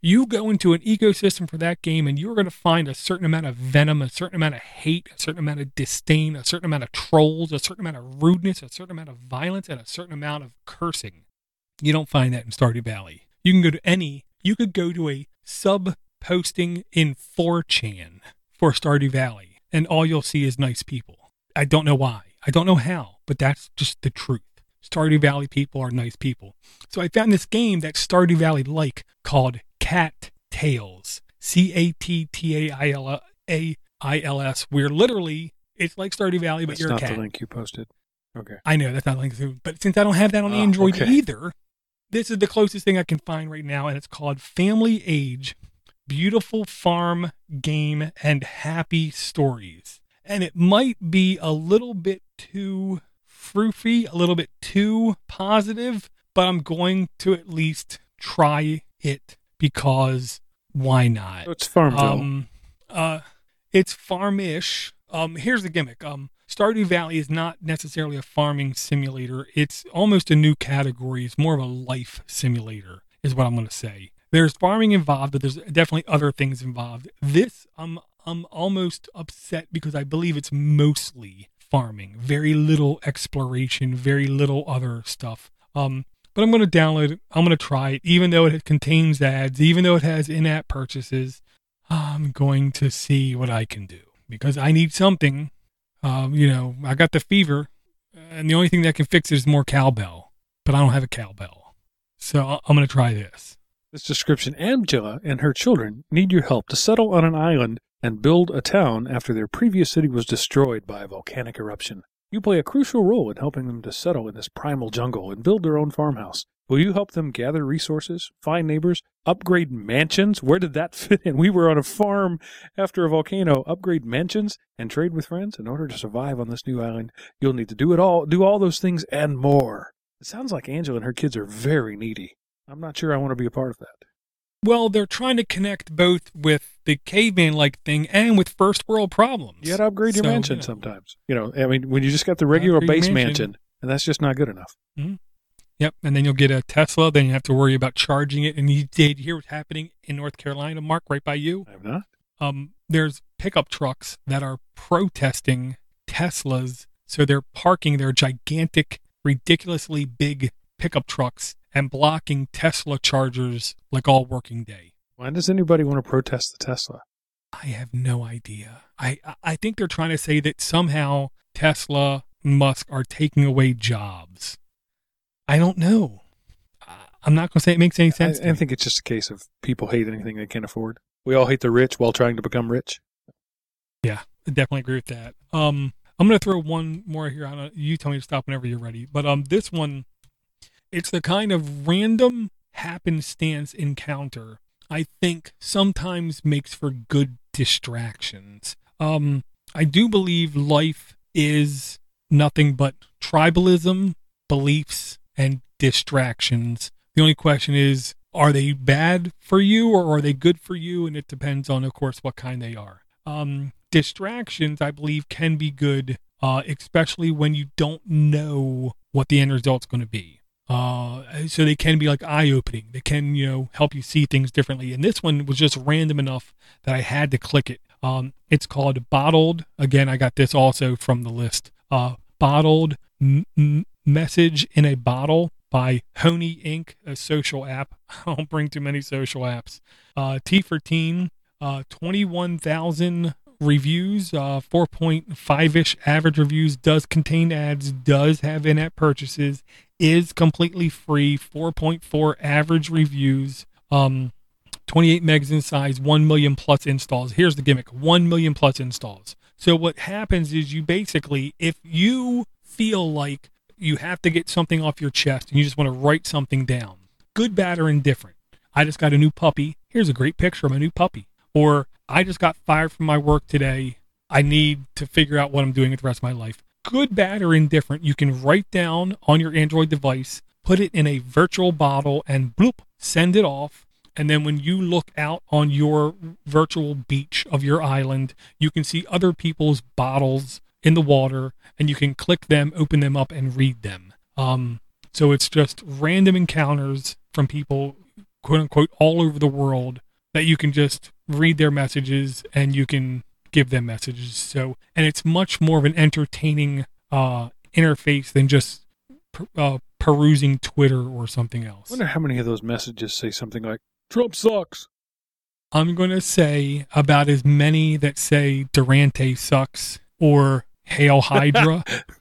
You go into an ecosystem for that game and you're going to find a certain amount of venom, a certain amount of hate, a certain amount of disdain, a certain amount of trolls, a certain amount of rudeness, a certain amount of violence, and a certain amount of cursing. You don't find that in Stardew Valley. You can go to any, you could go to a sub posting in four chan for Stardew Valley, and all you'll see is nice people. I don't know why. I don't know how, but that's just the truth. Stardew Valley people are nice people. So I found this game that Stardew Valley like called Cat Tales. C A T T A I L A I L S, where literally it's like Stardew Valley, but That's you're a not cat. the link you posted. Okay. I know, that's not the link. to- But since I don't have that on Oh, Android okay. either, this is the closest thing I can find right now, and it's called Family Age, Beautiful Farm Game and Happy Stories. And it might be a little bit too froofy, a little bit too positive, but I'm going to at least try it because why not? So it's Farmville. Um, uh, it's farm-ish. Um, here's the gimmick. Um, Stardew Valley is not necessarily a farming simulator. It's almost a new category. It's more of a life simulator, is what I'm going to say. There's farming involved, but there's definitely other things involved. This, I'm, I'm almost upset because I believe it's mostly farming. Very little exploration, very little other stuff. Um, but I'm going to download it. I'm going to try it, even though it contains ads, even though it has in-app purchases. I'm going to see what I can do because I need something. Um, you know, I got the fever, and the only thing that can fix it is more cowbell, but I don't have a cowbell. So I'm going to try this. This description, Angela and her children need your help to settle on an island and build a town after their previous city was destroyed by a volcanic eruption. You play a crucial role in helping them to settle in this primal jungle and build their own farmhouse. Will you help them gather resources, find neighbors, upgrade mansions? Where did that fit in? We were on a farm after a volcano. Upgrade mansions and trade with friends. In order to survive on this new island, you'll need to do it all, do all those things and more. It sounds like Angela and her kids are very needy. I'm not sure I want to be a part of that. Well, they're trying to connect both with the caveman-like thing and with first world problems. You got to upgrade your So, mansion you know. sometimes. You know, I mean, when you just got the regular Upgrade your base mansion. mansion, and that's just not good enough. Mm-hmm. Yep, and then you'll get a Tesla. Then you have to worry about charging it. And you did hear what's happening in North Carolina, Mark, right by you. I have not. Um, there's pickup trucks that are protesting Teslas, so they're parking their gigantic, ridiculously big pickup trucks and blocking Tesla chargers like all working day. Why does anybody want to protest the Tesla? I have no idea. I I think they're trying to say that somehow Tesla, Musk are taking away jobs. I don't know. I'm not going to say it makes any sense. I, to I me. think it's just a case of people hate anything they can't afford. We all hate the rich while trying to become rich. Yeah, I definitely agree with that. Um, I'm going to throw one more here. I don't, you tell me to stop whenever you're ready. But um, this one, it's the kind of random happenstance encounter I think sometimes makes for good distractions. Um, I do believe life is nothing but tribalism, beliefs, and distractions. The only question is, are they bad for you or are they good for you? And it depends on, of course, what kind they are. Um, distractions, I believe, can be good, uh, especially when you don't know what the end result's going to be. Uh, so they can be like eye-opening. They can, you know, help you see things differently. And this one was just random enough that I had to click it. Um, it's called Bottled. Again, I got this also from the list. Uh, Bottled M- M- Message in a Bottle by Honey Incorporated, a social app. I don't bring too many social apps. Uh, T for Teen, uh, twenty-one thousand reviews, uh, four point five-ish average reviews, does contain ads, does have in-app purchases, is completely free, four point four average reviews, um, twenty-eight megs in size, one million plus installs. Here's the gimmick, one million plus installs. So what happens is you basically, if you feel like you have to get something off your chest and you just want to write something down, good, bad, or indifferent. I just got a new puppy. Here's a great picture of my new puppy. Or I just got fired from my work today. I need to figure out what I'm doing with the rest of my life. Good, bad, or indifferent, you can write down on your Android device, put it in a virtual bottle, and bloop, send it off. And then when you look out on your virtual beach of your island, you can see other people's bottles in the water, and you can click them, open them up, and read them. Um, so it's just random encounters from people quote unquote all over the world that you can just read their messages and you can give them messages. So, and it's much more of an entertaining uh, interface than just per, uh, perusing Twitter or something else. I wonder how many of those messages say something like, Trump sucks. I'm going to say about as many that say Durante sucks or Hail Hydra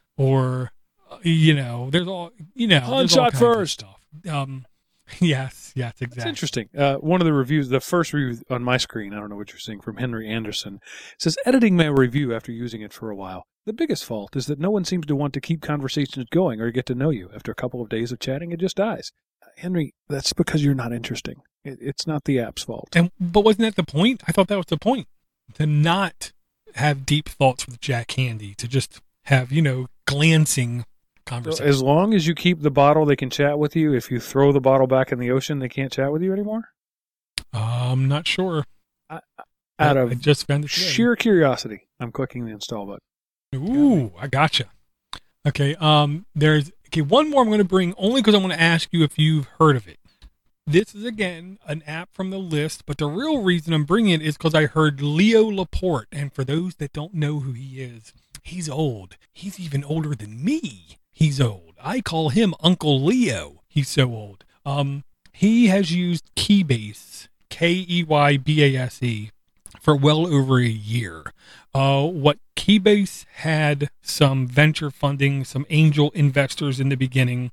or, you know, there's all, you know, On shot first. Stuff. Um, yes, yes, exactly. That's interesting. Uh, one of the reviews, the first review on my screen, I don't know what you're seeing, from Henry Anderson, says, editing my review after using it for a while. The biggest fault is that no one seems to want to keep conversations going or get to know you. After a couple of days of chatting, it just dies. Henry, that's because you're not interesting. It, it's not the app's fault. And but wasn't that the point? I thought that was the point. To not have deep thoughts with Jack Handy, to just have, you know, glancing conversations. So as long as you keep the bottle, they can chat with you. If you throw the bottle back in the ocean, they can't chat with you anymore? Uh, I'm not sure. I, out of I just found it sheer curiosity, I'm clicking the install button. Ooh, I gotcha. Okay, um, there's okay one more I'm going to bring only because I want to ask you if you've heard of it. This is, again, an app from the list, but the real reason I'm bringing it is because I heard Leo Laporte, and for those that don't know who he is, he's old. He's even older than me. He's old. I call him Uncle Leo. He's so old. Um, he has used Keybase, K E Y B A S E, for well over a year. Uh, what Keybase had some venture funding, some angel investors in the beginning.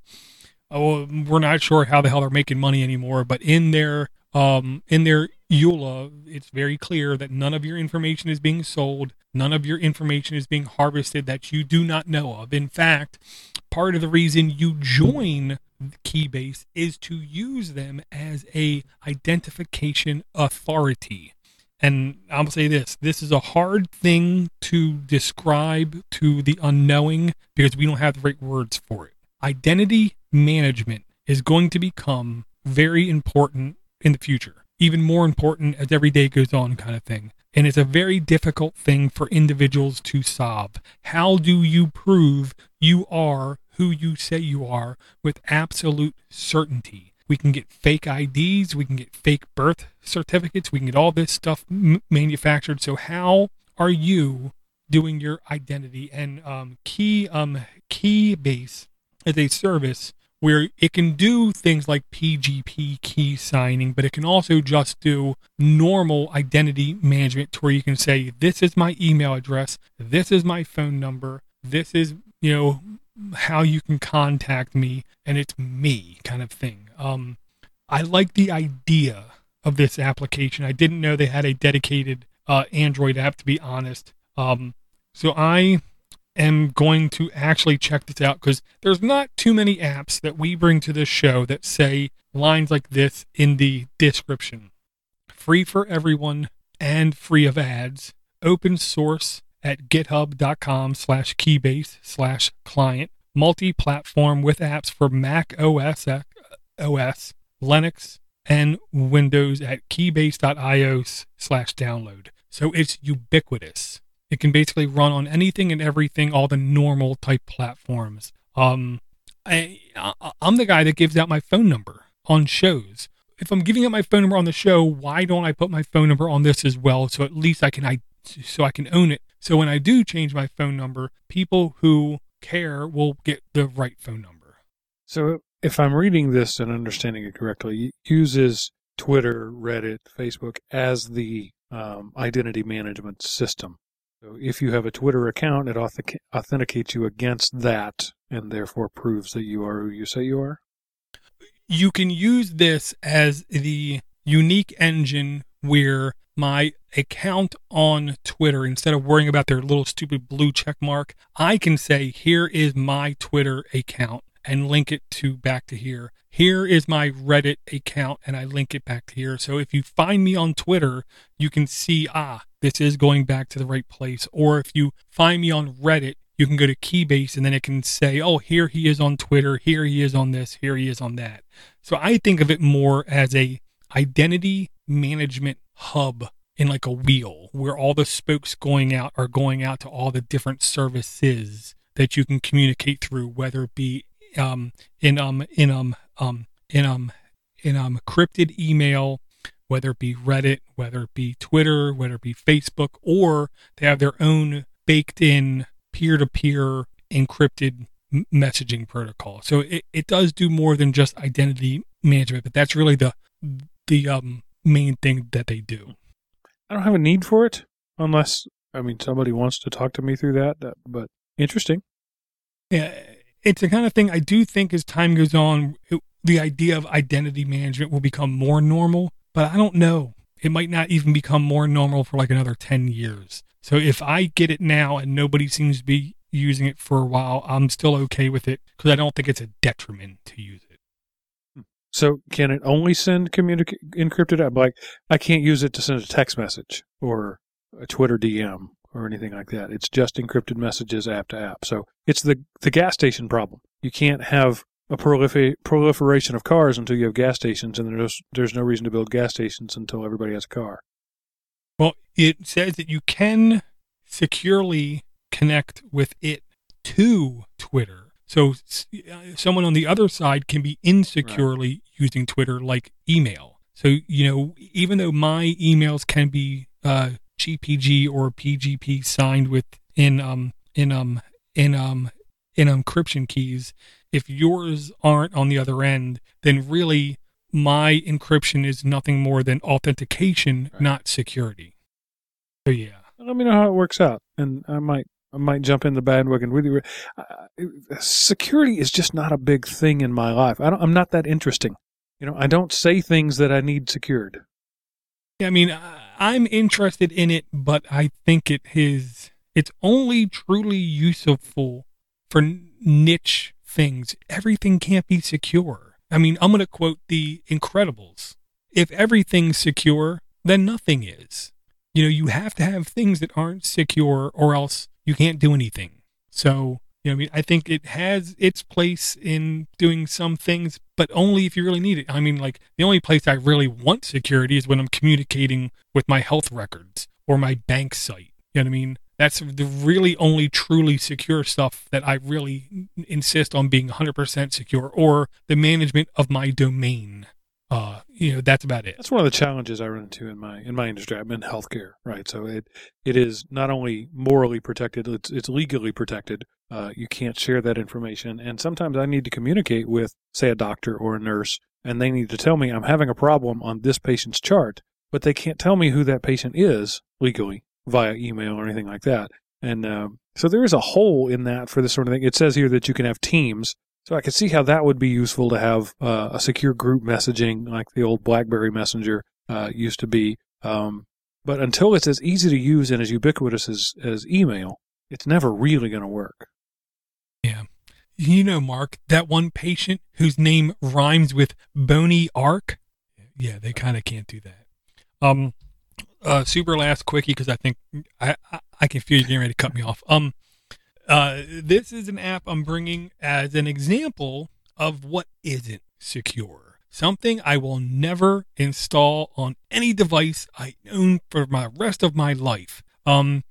Oh, we're not sure how the hell they're making money anymore, but in their um, in their E U L A, it's very clear that none of your information is being sold, none of your information is being harvested that you do not know of. In fact, part of the reason you join Keybase is to use them as a identification authority. And I'll say this, this is a hard thing to describe to the unknowing because we don't have the right words for it. Identity management is going to become very important in the future, even more important as every day goes on, kind of thing. And it's a very difficult thing for individuals to solve. How do you prove you are who you say you are with absolute certainty? We can get fake I Ds, we can get fake birth certificates, we can get all this stuff m- manufactured. So how are you doing your identity? And um, Key um, Keybase is a service where it can do things like P G P key signing, but it can also just do normal identity management to where you can say, this is my email address, this is my phone number, this is, you know, how you can contact me, and it's me kind of thing. Um, I like the idea of this application. I didn't know they had a dedicated uh, Android app, to be honest. Um, so I am going to actually check this out because there's not too many apps that we bring to this show that say lines like this in the description. Free for everyone and free of ads. Open source at github.com slash keybase slash client. Multi-platform with apps for Mac O S, O S, Linux, and Windows at keybase.io slash download. So it's ubiquitous. It can basically run on anything and everything, all the normal type platforms. Um, I, I, I'm the guy that gives out my phone number on shows. If I'm giving out my phone number on the show, why don't I put my phone number on this as well? So at least I can, I, so I can own it. So when I do change my phone number, people who care will get the right phone number. So if I'm reading this and understanding it correctly, it uses Twitter, Reddit, Facebook as the um, identity management system. So if you have a Twitter account, it auth- authenticates you against that and therefore proves that you are who you say you are? You can use this as the unique engine where my account on Twitter, instead of worrying about their little stupid blue check mark, I can say, here is my Twitter account and link it to back to here. Here is my Reddit account and I link it back to here. So if you find me on Twitter, you can see, ah, this is going back to the right place. Or if you find me on Reddit, you can go to Keybase and then it can say, oh, here he is on Twitter, here he is on this, here he is on that. So I think of it more as a identity management hub in like a wheel where all the spokes going out are going out to all the different services that you can communicate through, whether it be um, in um in um um in um in um, encrypted email, whether it be Reddit, whether it be Twitter, whether it be Facebook, or they have their own baked in peer-to-peer encrypted m- messaging protocol. So it, it does do more than just identity management, but that's really the the um, main thing that they do. I don't have a need for it unless, I mean, somebody wants to talk to me through that, that but interesting. Yeah, it's the kind of thing I do think as time goes on, it, the idea of identity management will become more normal, but I don't know. It might not even become more normal for like another ten years. So if I get it now and nobody seems to be using it for a while, I'm still okay with it because I don't think it's a detriment to use it. So can it only send communica- encrypted app? Like I can't use it to send a text message or a Twitter D M or anything like that. It's just encrypted messages app to app. So it's the the gas station problem. You can't have a prolifer- proliferation of cars until you have gas stations, and there's there's no reason to build gas stations until everybody has a car. Well, it says that you can securely connect with it to Twitter. So uh, someone on the other side can be insecurely right. using Twitter like email. So, you know, even though my emails can be uh, G P G or P G P signed with in um in um in um in encryption keys, if yours aren't on the other end, then really my encryption is nothing more than authentication, right. not security. So yeah. Let me know how it works out, and I might I might jump in the bandwagon with you. Uh, security is just not a big thing in my life. I don't, I'm not that interesting. You know, I don't say things that I need secured. Yeah, I mean, I'm interested in it, but I think it is. It's only truly useful for niche things. Everything can't be secure. I mean, I'm going to quote The Incredibles. If everything's secure, then nothing is. You know, you have to have things that aren't secure or else you can't do anything. So, you know, I mean, I think it has its place in doing some things, but only if you really need it. I mean, like, the only place I really want security is when I'm communicating with my health records or my bank site. You know what I mean? That's the really only truly secure stuff that I really insist on being one hundred percent secure, or the management of my domain. Uh, you know, that's about it. That's one of the challenges I run into in my in my industry. I'm in healthcare, right? So it it is not only morally protected, it's it's legally protected. Uh, you can't share that information, and sometimes I need to communicate with, say, a doctor or a nurse, and they need to tell me I'm having a problem on this patient's chart, but they can't tell me who that patient is legally via email or anything like that. And uh, so there is a hole in that for this sort of thing. It says here that you can have teams. So I could see how that would be useful to have uh, a secure group messaging like the old BlackBerry Messenger uh, used to be. Um, but until it's as easy to use and as ubiquitous as, as email, it's never really going to work. Yeah. You know, Mark, that one patient whose name rhymes with Bony Arc? Yeah, they kind of can't do that. Um, uh, super last quickie, because I think I, I, I can feel you getting ready to cut me off. Um. Uh, this is an app I'm bringing as an example of what isn't secure. Something I will never install on any device I own for my rest of my life. Um,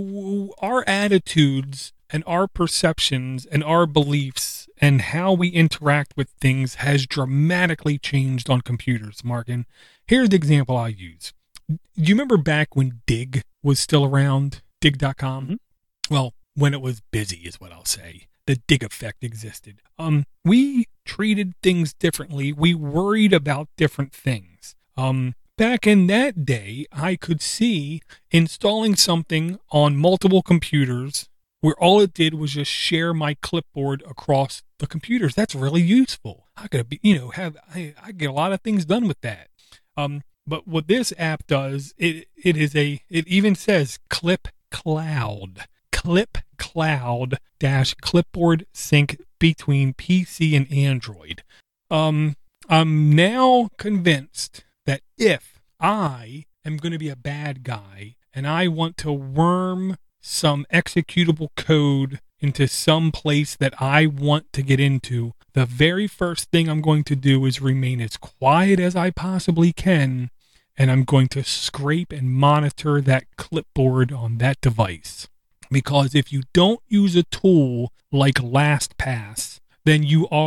our attitudes and our perceptions and our beliefs and how we interact with things has dramatically changed on computers, Mark. And here's the example I use. Do you remember back when Dig was still around? Dig dot com? Mm-hmm. Well, when it was busy is what I'll say. The Dig effect existed. Um, we treated things differently. We worried about different things. Um, back in that day, I could see installing something on multiple computers where all it did was just share my clipboard across the computers. That's really useful. I could be, you know, have I, I get a lot of things done with that. Um, but what this app does, it it is a it even says Clip Cloud. Clip Cloud dash clipboard sync between P C and Android. Um, I'm now convinced that if I am going to be a bad guy and I want to worm some executable code into some place that I want to get into, the very first thing I'm going to do is remain as quiet as I possibly can, and I'm going to scrape and monitor that clipboard on that device. Because if you don't use a tool like LastPass, then you are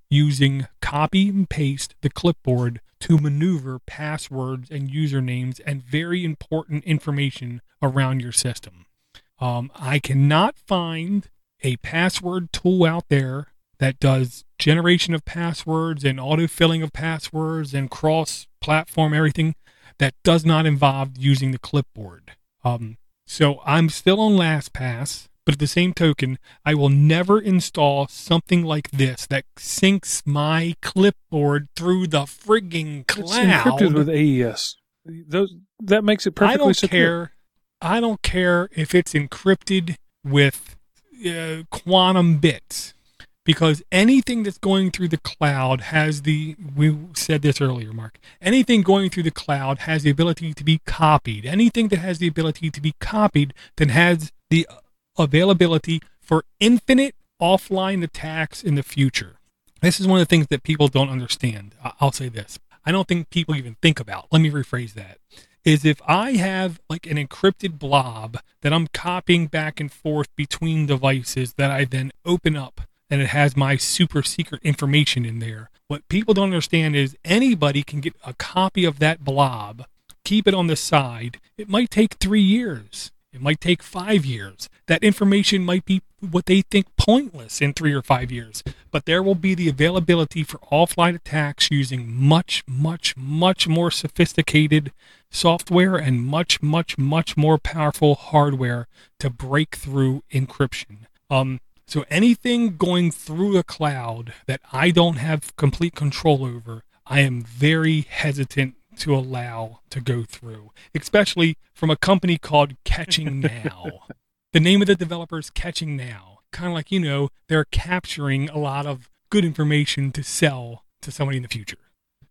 using copy and paste the clipboard to maneuver passwords and usernames and very important information around your system. Um, I cannot find a password tool out there that does generation of passwords and autofilling of passwords and cross-platform everything that does not involve using the clipboard. Um, so I'm still on LastPass, but at the same token, I will never install something like this that syncs my clipboard through the frigging cloud. It's encrypted with A E S. Those, that makes it perfectly I don't secure. care. I don't care if it's encrypted with uh, quantum bits, because anything that's going through the cloud has the, we said this earlier, Mark, anything going through the cloud has the ability to be copied. Anything that has the ability to be copied then has the availability for infinite offline attacks in the future. This is one of the things that people don't understand. I'll say this. I don't think people even think about. Let me rephrase that. Is if I have like an encrypted blob that I'm copying back and forth between devices that I then open up and it has my super secret information in there. What people don't understand is anybody can get a copy of that blob, keep it on the side. It might take three years. It might take five years. That information might be what they think pointless in three or five years. But there will be the availability for offline attacks using much, much, much more sophisticated software and much, much, much more powerful hardware to break through encryption. Um, so anything going through a cloud that I don't have complete control over, I am very hesitant to allow to go through, especially from a company called Catching Now. The name of the developer is Catching Now. Kind of like, you know, they're capturing a lot of good information to sell to somebody in the future.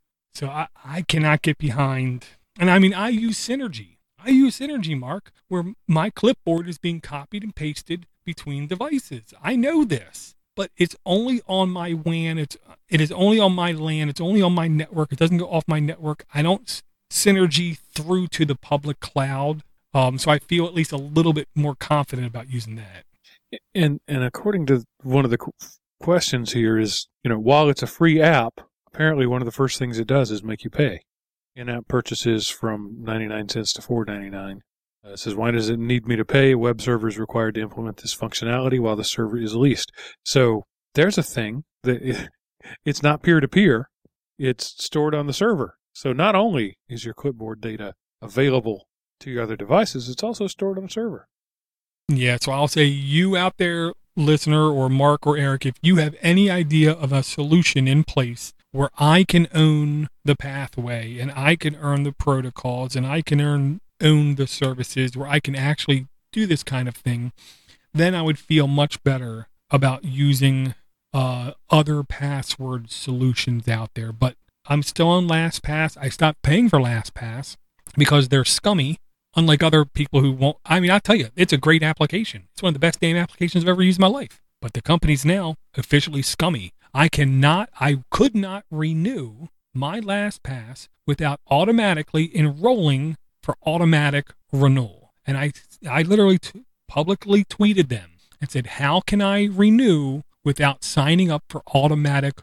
So I, I cannot get behind, and I mean, I use Synergy. I use Synergy, Mark, where my clipboard is being copied and pasted between devices. I know this, but it's only on my W A N. It's it is only on my LAN. It's only on my network. It doesn't go off my network. I don't Synergy through to the public cloud. Um, so I feel at least a little bit more confident about using that. And and according to one of the questions here is, you know, while it's a free app, apparently one of the first things it does is make you pay. In-app purchases from ninety-nine cents to four ninety-nine. Uh, it says, why does it need me to pay? Web server is required to implement this functionality while the server is leased. So there's a thing that it, it's not peer-to-peer. It's stored on the server. So not only is your clipboard data available to your other devices, it's also stored on the server. Yeah, so I'll say you out there, listener, or Mark or Eric, if you have any idea of a solution in place where I can own the pathway and I can earn the protocols and I can earn own the services, where I can actually do this kind of thing, then I would feel much better about using uh, other password solutions out there. But I'm still on LastPass. I stopped paying for LastPass because they're scummy, unlike other people who won't. I mean, I'll tell you, it's a great application. It's one of the best damn applications I've ever used in my life. But the company's now officially scummy. I cannot, I could not renew my LastPass without automatically enrolling for automatic renewal. And I, I literally t- publicly tweeted them and said, how can I renew without signing up for automatic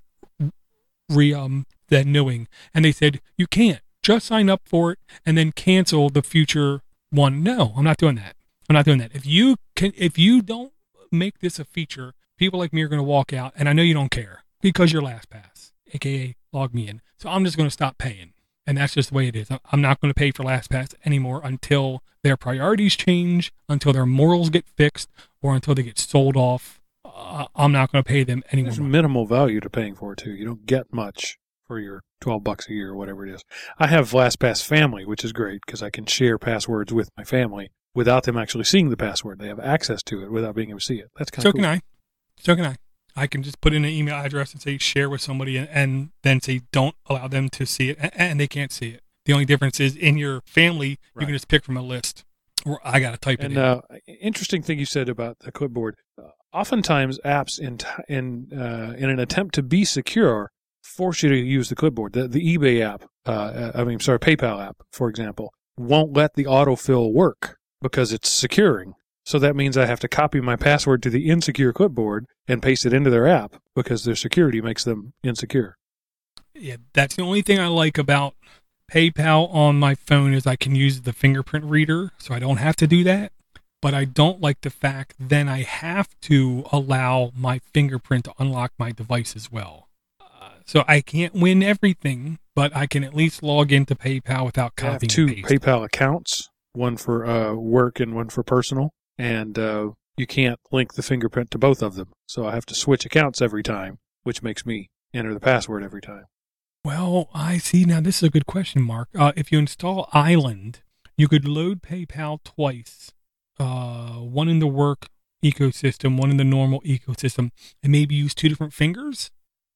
re, um, renewing? And they said, you can't. Just sign up for it and then cancel the future one. No, I'm not doing that. I'm not doing that. If you can, if you don't make this a feature, people like me are going to walk out, and I know you don't care because you're LastPass, aka log me in. So I'm just going to stop paying. And that's just the way it is. I'm not going to pay for LastPass anymore until their priorities change, until their morals get fixed, or until they get sold off. Uh, I'm not going to pay them anymore. There's minimal value to paying for it, too. You don't get much for your twelve bucks a year or whatever it is. I have LastPass Family, which is great because I can share passwords with my family without them actually seeing the password. They have access to it without being able to see it. That's kind so of cool. So can I. So can I. I can just put in an email address and say share with somebody and, and then say don't allow them to see it, and, and they can't see it. The only difference is in your family, right. You can just pick from a list, or I got to type and, it in. Uh, interesting thing you said about the clipboard. Uh, oftentimes, apps in in uh, in an attempt to be secure force you to use the clipboard. The, the eBay app, uh, I mean, sorry, PayPal app, for example, won't let the autofill work because it's securing. So that means I have to copy my password to the insecure clipboard and paste it into their app because their security makes them insecure. Yeah, that's the only thing I like about PayPal on my phone is I can use the fingerprint reader, so I don't have to do that. But I don't like the fact then I have to allow my fingerprint to unlock my device as well. Uh, so I can't win everything, but I can at least log into PayPal without copying I have two and pasting. PayPal accounts, one for uh, work and one for personal. And uh, you can't link the fingerprint to both of them. So I have to switch accounts every time, which makes me enter the password every time. Well, I see. Now, this is a good question, Mark. Uh, if you install Island, you could load PayPal twice, uh, one in the work ecosystem, one in the normal ecosystem, and maybe use two different fingers?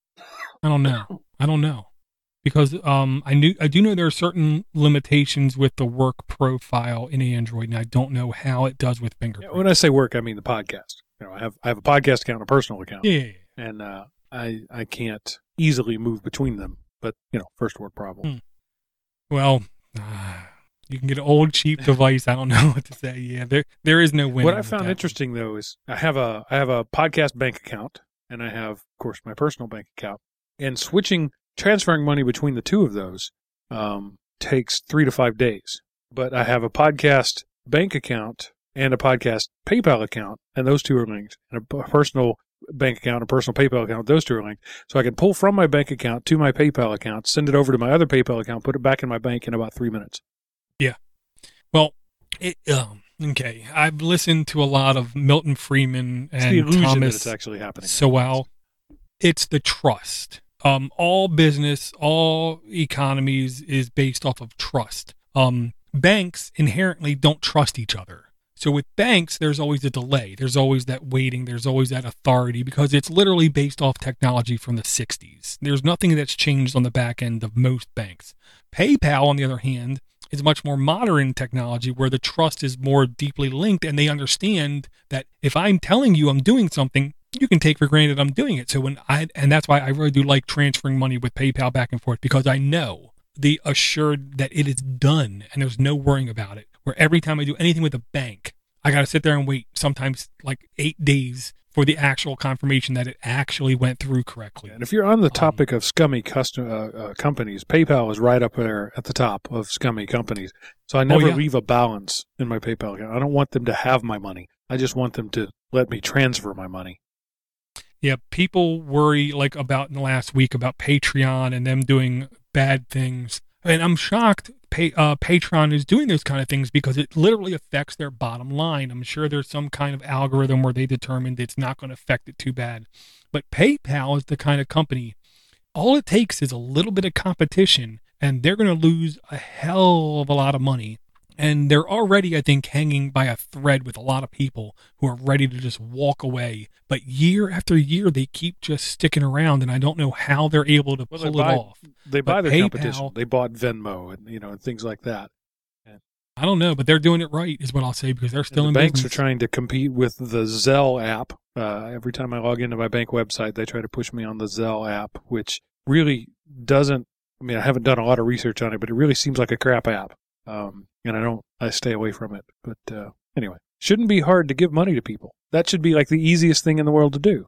I don't know. I don't know. Because um, I knew I do know there are certain limitations with the work profile in Android, and I don't know how it does with fingerprint. When I say work, I mean the podcast. You know, I have I have a podcast account and a personal account. Yeah, yeah, yeah. And uh, I I can't easily move between them. But you know, first world problem. Hmm. Well, uh, you can get an old cheap device. I don't know what to say. Yeah, there there is no winning. What I found interesting though is I have a I have a podcast bank account, and I have, of course, my personal bank account, and switching. Transferring money between the two of those um, takes three to five days. But I have a podcast bank account and a podcast PayPal account, and those two are linked. And a personal bank account, a personal PayPal account, those two are linked. So I can pull from my bank account to my PayPal account, send it over to my other PayPal account, put it back in my bank in about three minutes. Yeah. Well, it, um, okay. I've listened to a lot of Milton Friedman and it's the illusion Thomas that it's actually happening. Sowell. It's the trust. Um, all business, all economies is based off of trust. Um, banks inherently don't trust each other. So with banks, there's always a delay. There's always that waiting. There's always that authority because it's literally based off technology from the sixties. There's nothing that's changed on the back end of most banks. PayPal, on the other hand, is much more modern technology where the trust is more deeply linked and they understand that if I'm telling you I'm doing something, you can take for granted I'm doing it. So when I, and that's why I really do like transferring money with PayPal back and forth because I know the assured that it is done and there's no worrying about it. Where every time I do anything with a bank, I got to sit there and wait sometimes like eight days for the actual confirmation that it actually went through correctly. And if you're on the topic um, of scummy custom, uh, uh, companies, PayPal is right up there at the top of scummy companies. So I never oh, yeah. leave a balance in my PayPal account. I don't want them to have my money. I just want them to let me transfer my money. Yeah, people worry like about in the last week about Patreon and them doing bad things. And I'm shocked pay, uh, Patreon is doing those kind of things because it literally affects their bottom line. I'm sure there's some kind of algorithm where they determined it's not going to affect it too bad. But PayPal is the kind of company, all it takes is a little bit of competition and they're going to lose a hell of a lot of money. And they're already, I think, hanging by a thread with a lot of people who are ready to just walk away. But year after year, they keep just sticking around, and I don't know how they're able to well, pull buy, it off. They buy but their PayPal, competition. They bought Venmo and you know and things like that. And I don't know, but they're doing it right, is what I'll say, because they're still the in banks business. are trying to compete with the Zelle app. Uh, every time I log into my bank website, they try to push me on the Zelle app, which really doesn't. I mean, I haven't done a lot of research on it, but it really seems like a crap app. Um, and I don't, I stay away from it. But uh, anyway, shouldn't be hard to give money to people. That should be like the easiest thing in the world to do.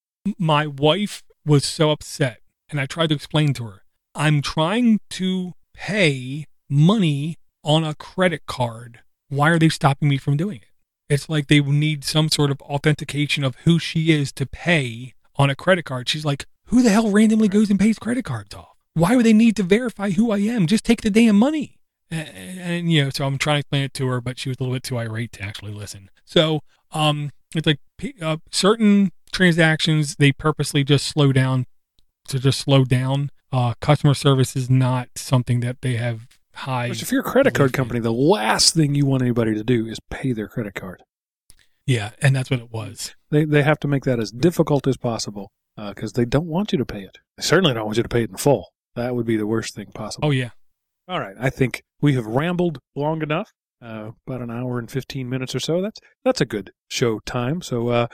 My wife was so upset, and I tried to explain to her, I'm trying to pay money on a credit card. Why are they stopping me from doing it? It's like they need some sort of authentication of who she is to pay on a credit card. She's like, who the hell randomly goes and pays credit cards off? Why would they need to verify who I am? Just take the damn money. And, and, you know, so I'm trying to explain it to her, but she was a little bit too irate to actually listen. So, um, it's like uh, certain transactions, they purposely just slow down to just slow down. Uh, customer service is not something that they have high. Which if you're a credit card company, the last thing you want anybody to do is pay their credit card. Yeah, and that's what it was. They they have to make that as difficult as possible because uh, they don't want you to pay it. They certainly don't want you to pay it in full. That would be the worst thing possible. Oh, yeah. All right. I think we have rambled long enough, uh, about an hour and fifteen minutes or so. That's that's a good show time. So, uh,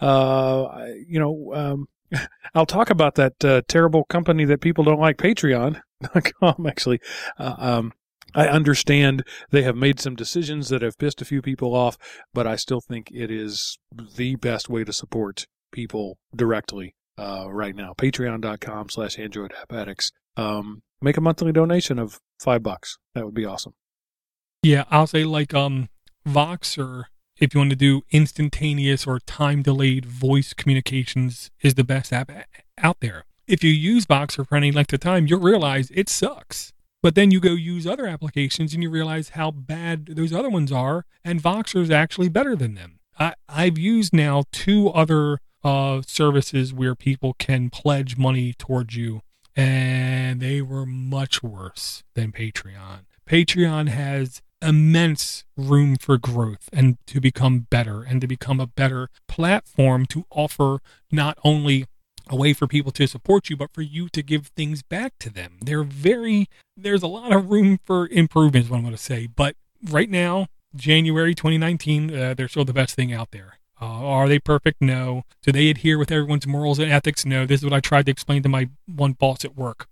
uh, you know, um, I'll talk about that uh, terrible company that people don't like, Patreon dot com, actually. Uh, um, I understand they have made some decisions that have pissed a few people off, but I still think it is the best way to support people directly uh, right now. Patreon.com slash Android App Addicts. Um, make a monthly donation of five bucks. That would be awesome. Yeah, I'll say like um, Voxer, if you want to do instantaneous or time-delayed voice communications, is the best app out there. If you use Voxer for any length of time, you'll realize it sucks. But then you go use other applications and you realize how bad those other ones are, and Voxer is actually better than them. I, I've used now two other uh, services where people can pledge money towards you, and they were much worse than Patreon. Patreon has immense room for growth and to become better and to become a better platform to offer not only a way for people to support you, but for you to give things back to them. They're very, there's a lot of room for improvement is what I'm going to say. But right now, January twenty nineteen, uh, they're still the best thing out there. Uh, are they perfect? No. Do they adhere with everyone's morals and ethics? No. This is what I tried to explain to my one boss at work.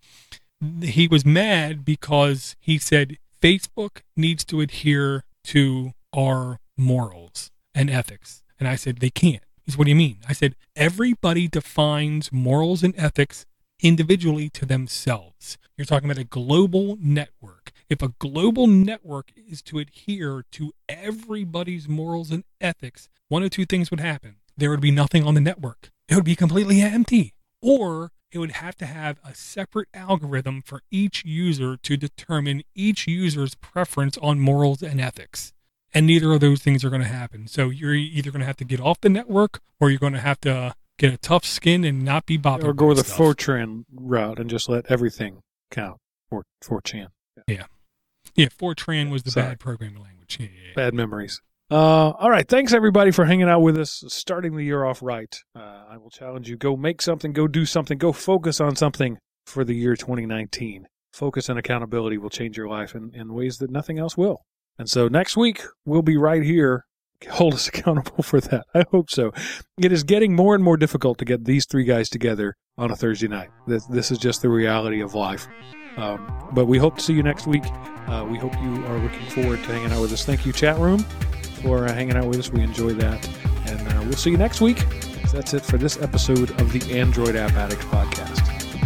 He was mad because he said Facebook needs to adhere to our morals and ethics. And I said, they can't. He said, what do you mean? I said, everybody defines morals and ethics individually to themselves. You're talking about a global network. If a global network is to adhere to everybody's morals and ethics, one of two things would happen. There would be nothing on the network. It would be completely empty. Or it would have to have a separate algorithm for each user to determine each user's preference on morals and ethics. And neither of those things are going to happen. So you're either going to have to get off the network, or you're going to have to get a tough skin and not be bothered. Or go with the stuff. Fortran route and just let everything count. Or four chan. Yeah. Yeah, yeah Fortran was the Sorry. bad programming language. Yeah, yeah, yeah. Bad memories. Uh, all right. Thanks, everybody, for hanging out with us, starting the year off right. Uh, I will challenge you. Go make something. Go do something. Go focus on something for the year twenty nineteen. Focus and accountability will change your life in, in ways that nothing else will. And so next week, we'll be right here. Hold us accountable for that. I hope so. It is getting more and more difficult to get these three guys together on a Thursday night. This, this is just the reality of life. Um, but we hope to see you next week. Uh, we hope you are looking forward to hanging out with us. Thank you, chat room, for uh, hanging out with us. We enjoy that. And uh, we'll see you next week. So that's it for this episode of the Android App Addicts podcast.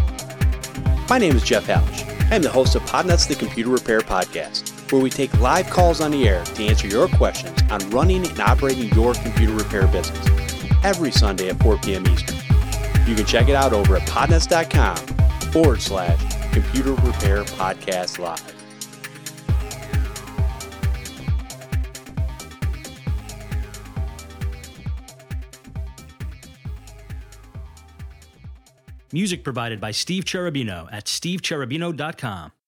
My name is Jeff Hallish. I am the host of Podnuts, the Computer Repair Podcast, where we take live calls on the air to answer your questions on running and operating your computer repair business every Sunday at four p.m. Eastern. You can check it out over at podnuts.com forward slash computer repair podcast live. Music provided by Steve Cherubino at steve cherubino dot com.